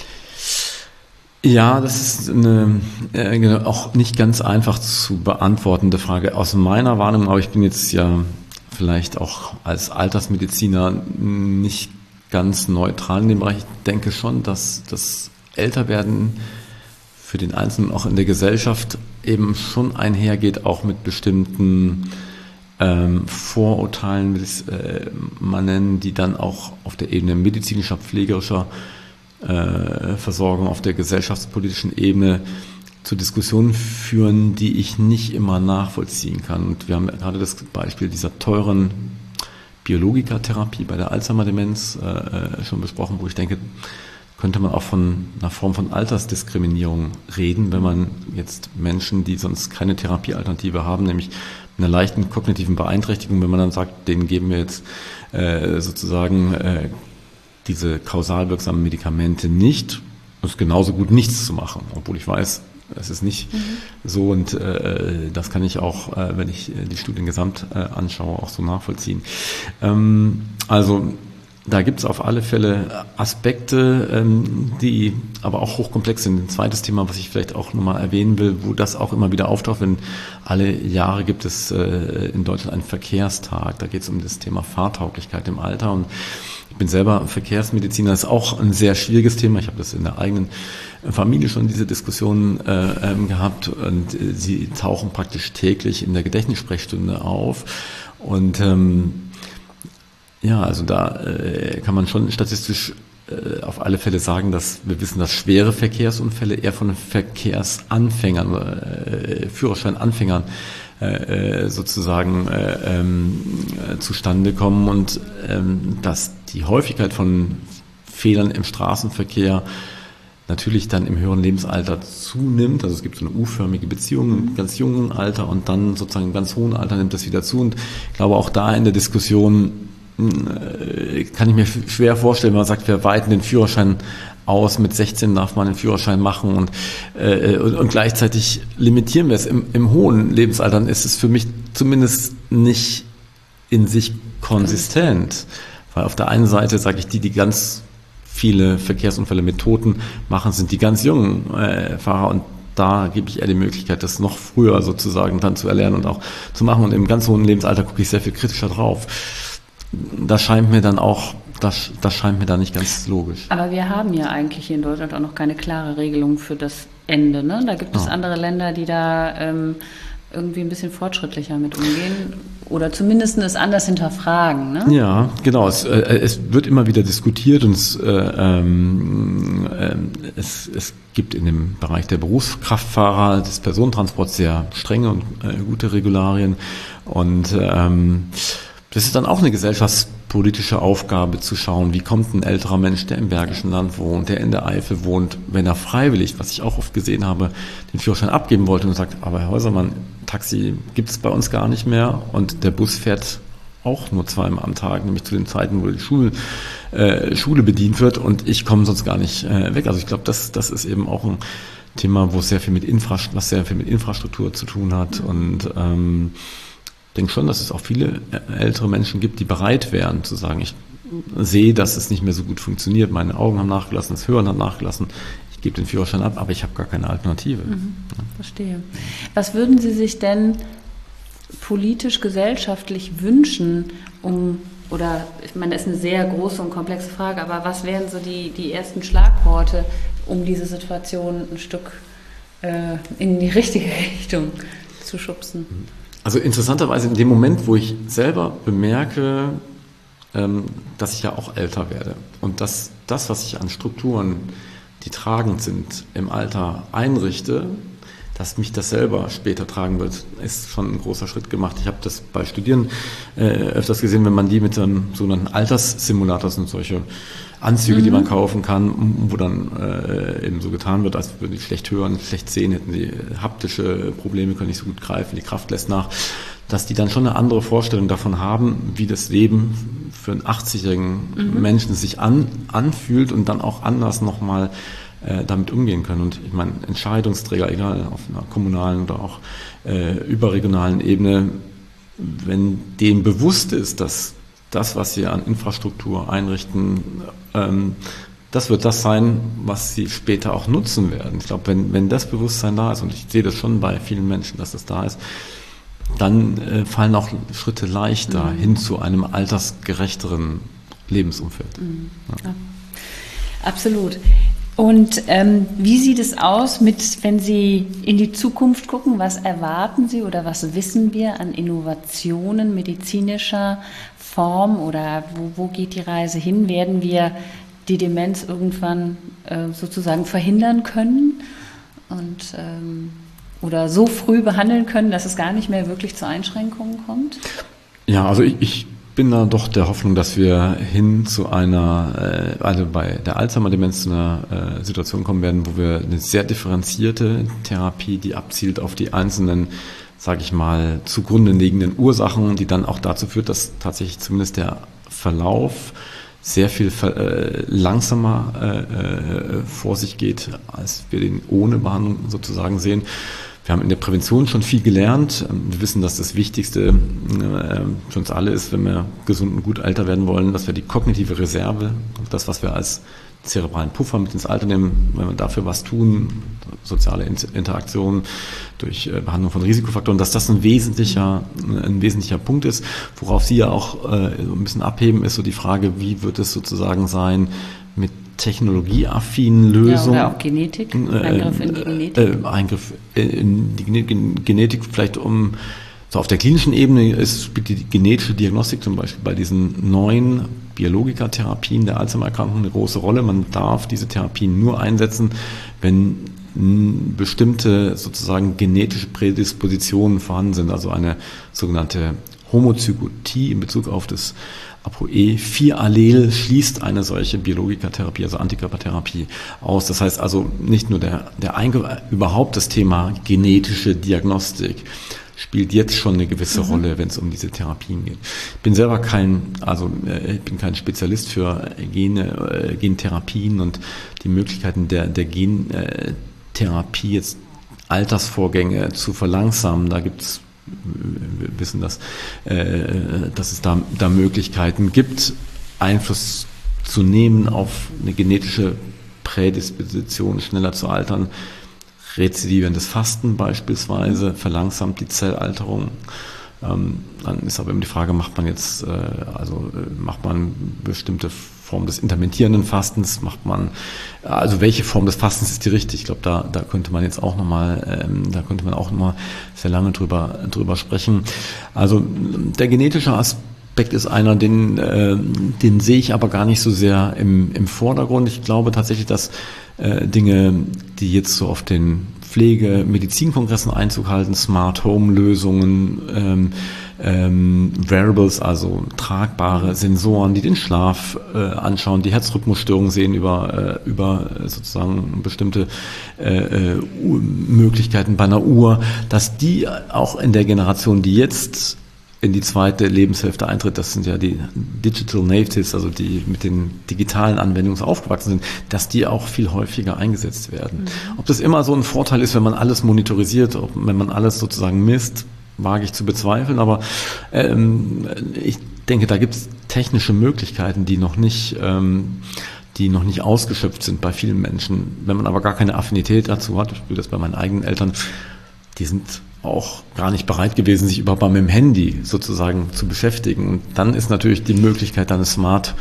Ja, das ist eine äh, auch nicht ganz einfach zu beantwortende Frage. Aus meiner Wahrnehmung, aber ich bin jetzt ja vielleicht auch als Altersmediziner nicht ganz neutral in dem Bereich. Ich denke schon, dass das Älterwerden für den Einzelnen auch in der Gesellschaft eben schon einhergeht, auch mit bestimmten ähm, Vorurteilen, will ich es äh, mal nennen, die dann auch auf der Ebene medizinischer, pflegerischer äh, Versorgung, auf der gesellschaftspolitischen Ebene zu Diskussionen führen, die ich nicht immer nachvollziehen kann. Und wir haben gerade das Beispiel dieser teuren Biologikatherapie bei der Alzheimer-Demenz äh, schon besprochen, wo ich denke, könnte man auch von einer Form von Altersdiskriminierung reden, wenn man jetzt Menschen, die sonst keine Therapiealternative haben, nämlich mit einer leichten kognitiven Beeinträchtigung, wenn man dann sagt, denen geben wir jetzt äh, sozusagen äh, diese kausal wirksamen Medikamente nicht, ist genauso gut nichts zu machen, obwohl ich weiß, es ist nicht mhm. so und äh, das kann ich auch, äh, wenn ich die Studien gesamt äh, anschaue, auch so nachvollziehen. Ähm, also da gibt es auf alle Fälle Aspekte, ähm, die aber auch hochkomplex sind. Ein zweites Thema, was ich vielleicht auch nochmal erwähnen will, wo das auch immer wieder auftaucht, wenn alle Jahre gibt es äh, in Deutschland einen Verkehrstag. Da geht es um das Thema Fahrtauglichkeit im Alter und ich bin selber Verkehrsmediziner, das ist auch ein sehr schwieriges Thema. Ich habe das in der eigenen Familie schon diese Diskussionen äh, ähm, gehabt und äh, sie tauchen praktisch täglich in der Gedächtnissprechstunde auf. Und ähm, ja, also da äh, kann man schon statistisch äh, auf alle Fälle sagen, dass wir wissen, dass schwere Verkehrsunfälle eher von Verkehrsanfängern, äh, Führerscheinanfängern äh, sozusagen äh, ähm, äh, zustande kommen und ähm, dass die Häufigkeit von Fehlern im Straßenverkehr natürlich dann im höheren Lebensalter zunimmt. Also es gibt so eine U-förmige Beziehung im ganz jungen Alter und dann sozusagen im ganz hohen Alter nimmt das wieder zu. Und ich glaube, auch da in der Diskussion äh, kann ich mir schwer vorstellen, wenn man sagt, wir weiten den Führerschein aus, mit sechzehn darf man den Führerschein machen und, äh, und, und gleichzeitig limitieren wir es. Im, im hohen Lebensalter ist es für mich zumindest nicht in sich konsistent. Weil auf der einen Seite sage ich, die, die ganz viele Verkehrsunfälle mit Toten machen, sind die ganz jungen äh, Fahrer und da gebe ich eher die Möglichkeit, das noch früher sozusagen dann zu erlernen und auch zu machen. Und im ganz hohen Lebensalter gucke ich sehr viel kritischer drauf. Das scheint mir dann auch, das, das scheint mir da nicht ganz logisch. Aber wir haben ja eigentlich hier in Deutschland auch noch keine klare Regelung für das Ende. Ne? Da gibt es ja. andere Länder, die da ähm, irgendwie ein bisschen fortschrittlicher mit umgehen oder zumindest es anders hinterfragen. Ne? Ja, genau. Es, äh, es wird immer wieder diskutiert und es, äh, ähm, äh, es, es gibt in dem Bereich der Berufskraftfahrer des Personentransports sehr strenge und äh, gute Regularien und ähm, das ist dann auch eine gesellschaftspolitische Aufgabe zu schauen, wie kommt ein älterer Mensch, der im Bergischen Land wohnt, der in der Eifel wohnt, wenn er freiwillig, was ich auch oft gesehen habe, den Führerschein abgeben wollte und sagt, aber Herr Häusermann, Taxi gibt es bei uns gar nicht mehr und der Bus fährt auch nur zweimal am Tag, nämlich zu den Zeiten, wo die Schule, äh, Schule bedient wird und ich komme sonst gar nicht äh, weg. Also ich glaube, das, das ist eben auch ein Thema, wo es sehr viel mit Infrastruktur, was sehr viel mit Infrastruktur zu tun hat und ähm, ich denke schon, dass es auch viele ältere Menschen gibt, die bereit wären zu sagen, ich sehe, dass es nicht mehr so gut funktioniert, meine Augen haben nachgelassen, das Hören hat nachgelassen, ich gebe den Führerschein ab, aber ich habe gar keine Alternative. Mhm, verstehe. Was würden Sie sich denn politisch, gesellschaftlich wünschen, um, oder ich meine, das ist eine sehr große und komplexe Frage, aber was wären so die, die ersten Schlagworte, um diese Situation ein Stück äh, in die richtige Richtung zu schubsen? Also interessanterweise in dem Moment, wo ich selber bemerke, ähm, dass ich ja auch älter werde. Und dass das, was ich an Strukturen, die tragend sind, im Alter einrichte, dass mich das selber später tragen wird, ist schon ein großer Schritt gemacht. Ich habe das bei Studierenden äh, öfters gesehen, wenn man die mit einem sogenannten Alterssimulator, das sind solche Anzüge, mhm. die man kaufen kann, wo dann äh, eben so getan wird, als würden die schlecht hören, schlecht sehen, hätten die haptische Probleme, können nicht so gut greifen, die Kraft lässt nach, dass die dann schon eine andere Vorstellung davon haben, wie das Leben für einen achtzigjährigen mhm. Menschen sich an, anfühlt und dann auch anders nochmal damit umgehen können. Und ich meine, Entscheidungsträger, egal auf einer kommunalen oder auch äh, überregionalen Ebene, wenn denen bewusst ist, dass das, was sie an Infrastruktur einrichten, ähm, das wird das sein, was sie später auch nutzen werden. Ich glaube, wenn, wenn das Bewusstsein da ist, und ich sehe das schon bei vielen Menschen, dass das da ist, dann äh, fallen auch Schritte leichter mhm. hin zu einem altersgerechteren Lebensumfeld. Mhm. Ja. Ja. Absolut. Und ähm, wie sieht es aus mit, wenn Sie in die Zukunft gucken, was erwarten Sie oder was wissen wir an Innovationen medizinischer Form oder wo, wo geht die Reise hin? Werden wir die Demenz irgendwann äh, sozusagen verhindern können und ähm, oder so früh behandeln können, dass es gar nicht mehr wirklich zu Einschränkungen kommt? Ja, also ich, ich bin da doch der Hoffnung, dass wir hin zu einer, äh, also bei der Alzheimer-Demenz zu einer äh, Situation kommen werden, wo wir eine sehr differenzierte Therapie, die abzielt auf die einzelnen, sage ich mal, zugrunde liegenden Ursachen, die dann auch dazu führt, dass tatsächlich zumindest der Verlauf sehr viel äh, langsamer äh, äh, vor sich geht, als wir den ohne Behandlung sozusagen sehen. Wir haben in der Prävention schon viel gelernt. Wir wissen, dass das Wichtigste äh, für uns alle ist, wenn wir gesund und gut älter werden wollen, dass wir die kognitive Reserve, das, was wir als zerebralen Puffer mit ins Alter nehmen, wenn wir dafür was tun, soziale Interaktion durch äh, Behandlung von Risikofaktoren, dass das ein wesentlicher, ein wesentlicher Punkt ist. Worauf Sie ja auch äh, ein bisschen abheben, ist so die Frage, wie wird es sozusagen sein mit technologieaffinen Lösungen. Ja, oder auch Genetik, Eingriff in die Genetik. Äh, Eingriff in die Genetik, vielleicht um, so auf der klinischen Ebene ist, spielt die genetische Diagnostik zum Beispiel bei diesen neuen Biologikatherapien der Alzheimer-Erkrankung eine große Rolle. Man darf diese Therapien nur einsetzen, wenn bestimmte sozusagen genetische Prädispositionen vorhanden sind, also eine sogenannte Homozygotie in Bezug auf das A P O E vier Allel schließt eine solche Biologikatherapie, also Antikörpertherapie aus. Das heißt also nicht nur der, der Eingriff, überhaupt das Thema genetische Diagnostik spielt jetzt schon eine gewisse mhm. Rolle, wenn es um diese Therapien geht. Ich bin selber kein, also ich bin kein Spezialist für Gene, äh, Gentherapien und die Möglichkeiten der, der Gentherapie jetzt Altersvorgänge zu verlangsamen. Da gibt es Wir wissen, dass, äh, dass es da, da Möglichkeiten gibt, Einfluss zu nehmen auf eine genetische Prädisposition, schneller zu altern. Rezidivierendes Fasten beispielsweise verlangsamt die Zellalterung. Ähm, dann ist aber immer die Frage, macht man jetzt, äh, also äh, macht man bestimmte Form des intermittierenden Fastens, macht man, also welche Form des Fastens ist die richtig? Ich glaube, da, da könnte man jetzt auch nochmal, ähm, da könnte man auch nochmal sehr lange drüber, drüber sprechen. Also der genetische Aspekt ist einer, den, äh, den sehe ich aber gar nicht so sehr im, im Vordergrund. Ich glaube tatsächlich, dass äh, Dinge, die jetzt so auf den Pflege-Medizin-Kongressen Einzug halten, Smart-Home-Lösungen, ähm, ähm, Wearables, also tragbare Sensoren, die den Schlaf äh, anschauen, die Herzrhythmusstörungen sehen über, äh, über sozusagen bestimmte äh, Möglichkeiten bei einer Uhr, dass die auch in der Generation, die jetzt in die zweite Lebenshälfte eintritt, das sind ja die Digital Natives, also die mit den digitalen Anwendungen aufgewachsen sind, dass die auch viel häufiger eingesetzt werden. Mhm. Ob das immer so ein Vorteil ist, wenn man alles monitorisiert, ob, wenn man alles sozusagen misst, wage ich zu bezweifeln, aber ähm, ich denke, da gibt es technische Möglichkeiten, die noch nicht ähm, die noch nicht ausgeschöpft sind bei vielen Menschen. Wenn man aber gar keine Affinität dazu hat, ich spüre das bei meinen eigenen Eltern, die sind auch gar nicht bereit gewesen, sich überhaupt mal mit dem Handy sozusagen zu beschäftigen. Und dann ist natürlich die Möglichkeit, dann eine Smart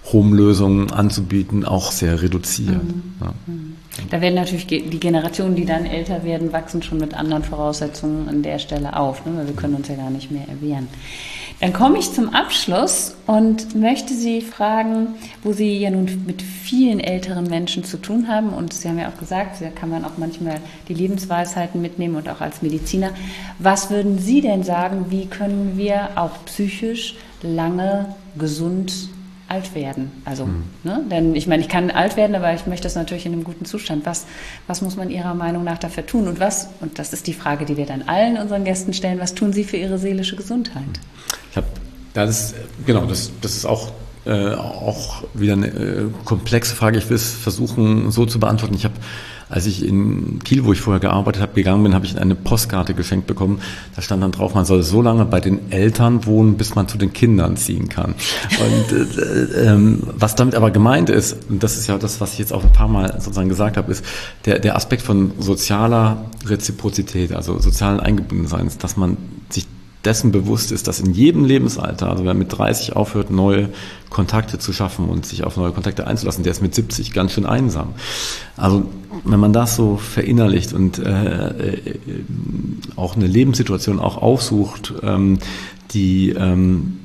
Home-Lösungen anzubieten, auch sehr reduziert. Mhm. Ja. Da werden natürlich die Generationen, die dann älter werden, wachsen schon mit anderen Voraussetzungen an der Stelle auf, ne? Weil wir können uns ja gar nicht mehr erwehren. Dann komme ich zum Abschluss und möchte Sie fragen, wo Sie ja nun mit vielen älteren Menschen zu tun haben, und Sie haben ja auch gesagt, da kann man auch manchmal die Lebensweisheiten mitnehmen und auch als Mediziner. Was würden Sie denn sagen, wie können wir auch psychisch lange gesund alt werden? Also, mhm. ne? Denn ich meine, ich kann alt werden, aber ich möchte das natürlich in einem guten Zustand. Was, was muss man Ihrer Meinung nach dafür tun? Und was, und das ist die Frage, die wir dann allen unseren Gästen stellen, was tun Sie für Ihre seelische Gesundheit? Ich habe, das genau, das, das ist auch, äh, auch wieder eine äh, komplexe Frage. Ich will es versuchen so zu beantworten. Ich habe, als ich in Kiel, wo ich vorher gearbeitet habe, gegangen bin, habe ich eine Postkarte geschenkt bekommen. Da stand dann drauf, man soll so lange bei den Eltern wohnen, bis man zu den Kindern ziehen kann. Und äh, äh, was damit aber gemeint ist, und das ist ja das, was ich jetzt auch ein paar Mal sozusagen gesagt habe, ist der, der Aspekt von sozialer Reziprozität, also sozialen Eingebundenseins, dass man sich dessen bewusst ist, dass in jedem Lebensalter, also wer mit dreißig aufhört, neue Kontakte zu schaffen und sich auf neue Kontakte einzulassen, der ist mit siebzig ganz schön einsam. Also wenn man das so verinnerlicht und äh, äh, auch eine Lebenssituation auch aufsucht, ähm, die ähm,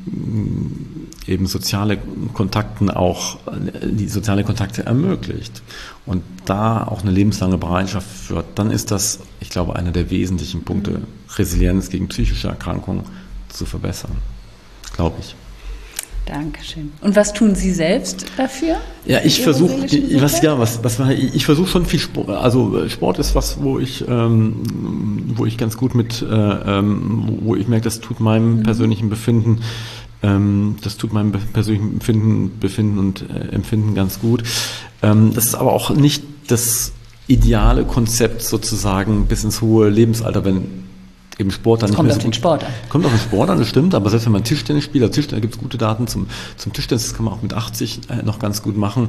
eben soziale Kontakten auch, die soziale Kontakte ermöglicht und da auch eine lebenslange Bereitschaft führt, dann ist das, ich glaube, einer der wesentlichen Punkte, Resilienz gegen psychische Erkrankungen zu verbessern, glaube ich. Dankeschön. Und was tun Sie selbst dafür? Ja, ich versuche, was ja, was, was ich, ich versuche schon viel Sport. Also Sport ist was, wo ich, ähm, wo ich ganz gut mit, äh, ähm, wo ich merke, das tut meinem mhm. persönlichen Befinden, ähm, das tut meinem persönlichen Befinden, Befinden und äh, Empfinden ganz gut. Ähm, das ist aber auch nicht das ideale Konzept sozusagen bis ins hohe Lebensalter, wenn eben Sport dann nicht kommt mehr so auf den Sport an. Kommt auf den Sport an, das stimmt, aber selbst wenn man Tischtennis spielt, also Tischtennis, da gibt es gute Daten zum, zum Tischtennis, das kann man auch mit achtzig äh, noch ganz gut machen.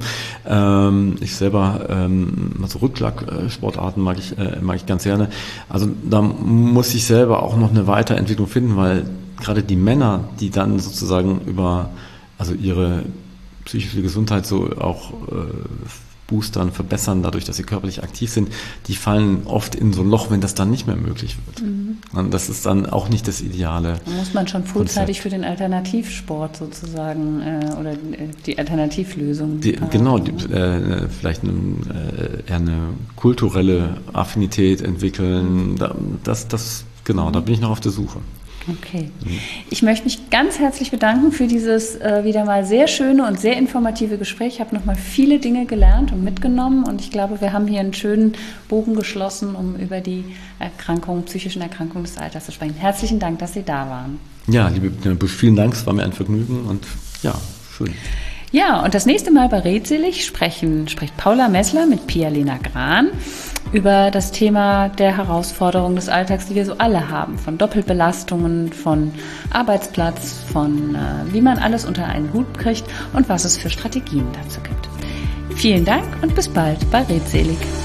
Ähm, ich selber, ähm, also Rückschlagsportarten mag ich, äh, mag ich ganz gerne. Also da muss ich selber auch noch eine Weiterentwicklung finden, weil gerade die Männer, die dann sozusagen über, also ihre psychische Gesundheit so auch äh, boostern, verbessern, dadurch, dass sie körperlich aktiv sind, die fallen oft in so ein Loch, wenn das dann nicht mehr möglich wird. Mhm. Und das ist dann auch nicht das Ideale. Da muss man schon frühzeitig für den Alternativsport sozusagen äh, oder die Alternativlösung. Die, genau, die, äh, vielleicht eine, äh, eher eine kulturelle Affinität entwickeln. Das, das, genau, mhm. da bin ich noch auf der Suche. Okay. Ich möchte mich ganz herzlich bedanken für dieses äh, wieder mal sehr schöne und sehr informative Gespräch. Ich habe nochmal viele Dinge gelernt und mitgenommen und ich glaube, wir haben hier einen schönen Bogen geschlossen, um über die Erkrankungen, psychischen Erkrankungen des Alters zu sprechen. Herzlichen Dank, dass Sie da waren. Ja, liebe Busch, vielen Dank, es war mir ein Vergnügen und ja, schön. Ja, und das nächste Mal bei Redselig sprechen, spricht Paula Messler mit Pia-Lena Gran über das Thema der Herausforderungen des Alltags, die wir so alle haben, von Doppelbelastungen, von Arbeitsplatz, von äh, wie man alles unter einen Hut kriegt und was es für Strategien dazu gibt. Vielen Dank und bis bald bei Redselig.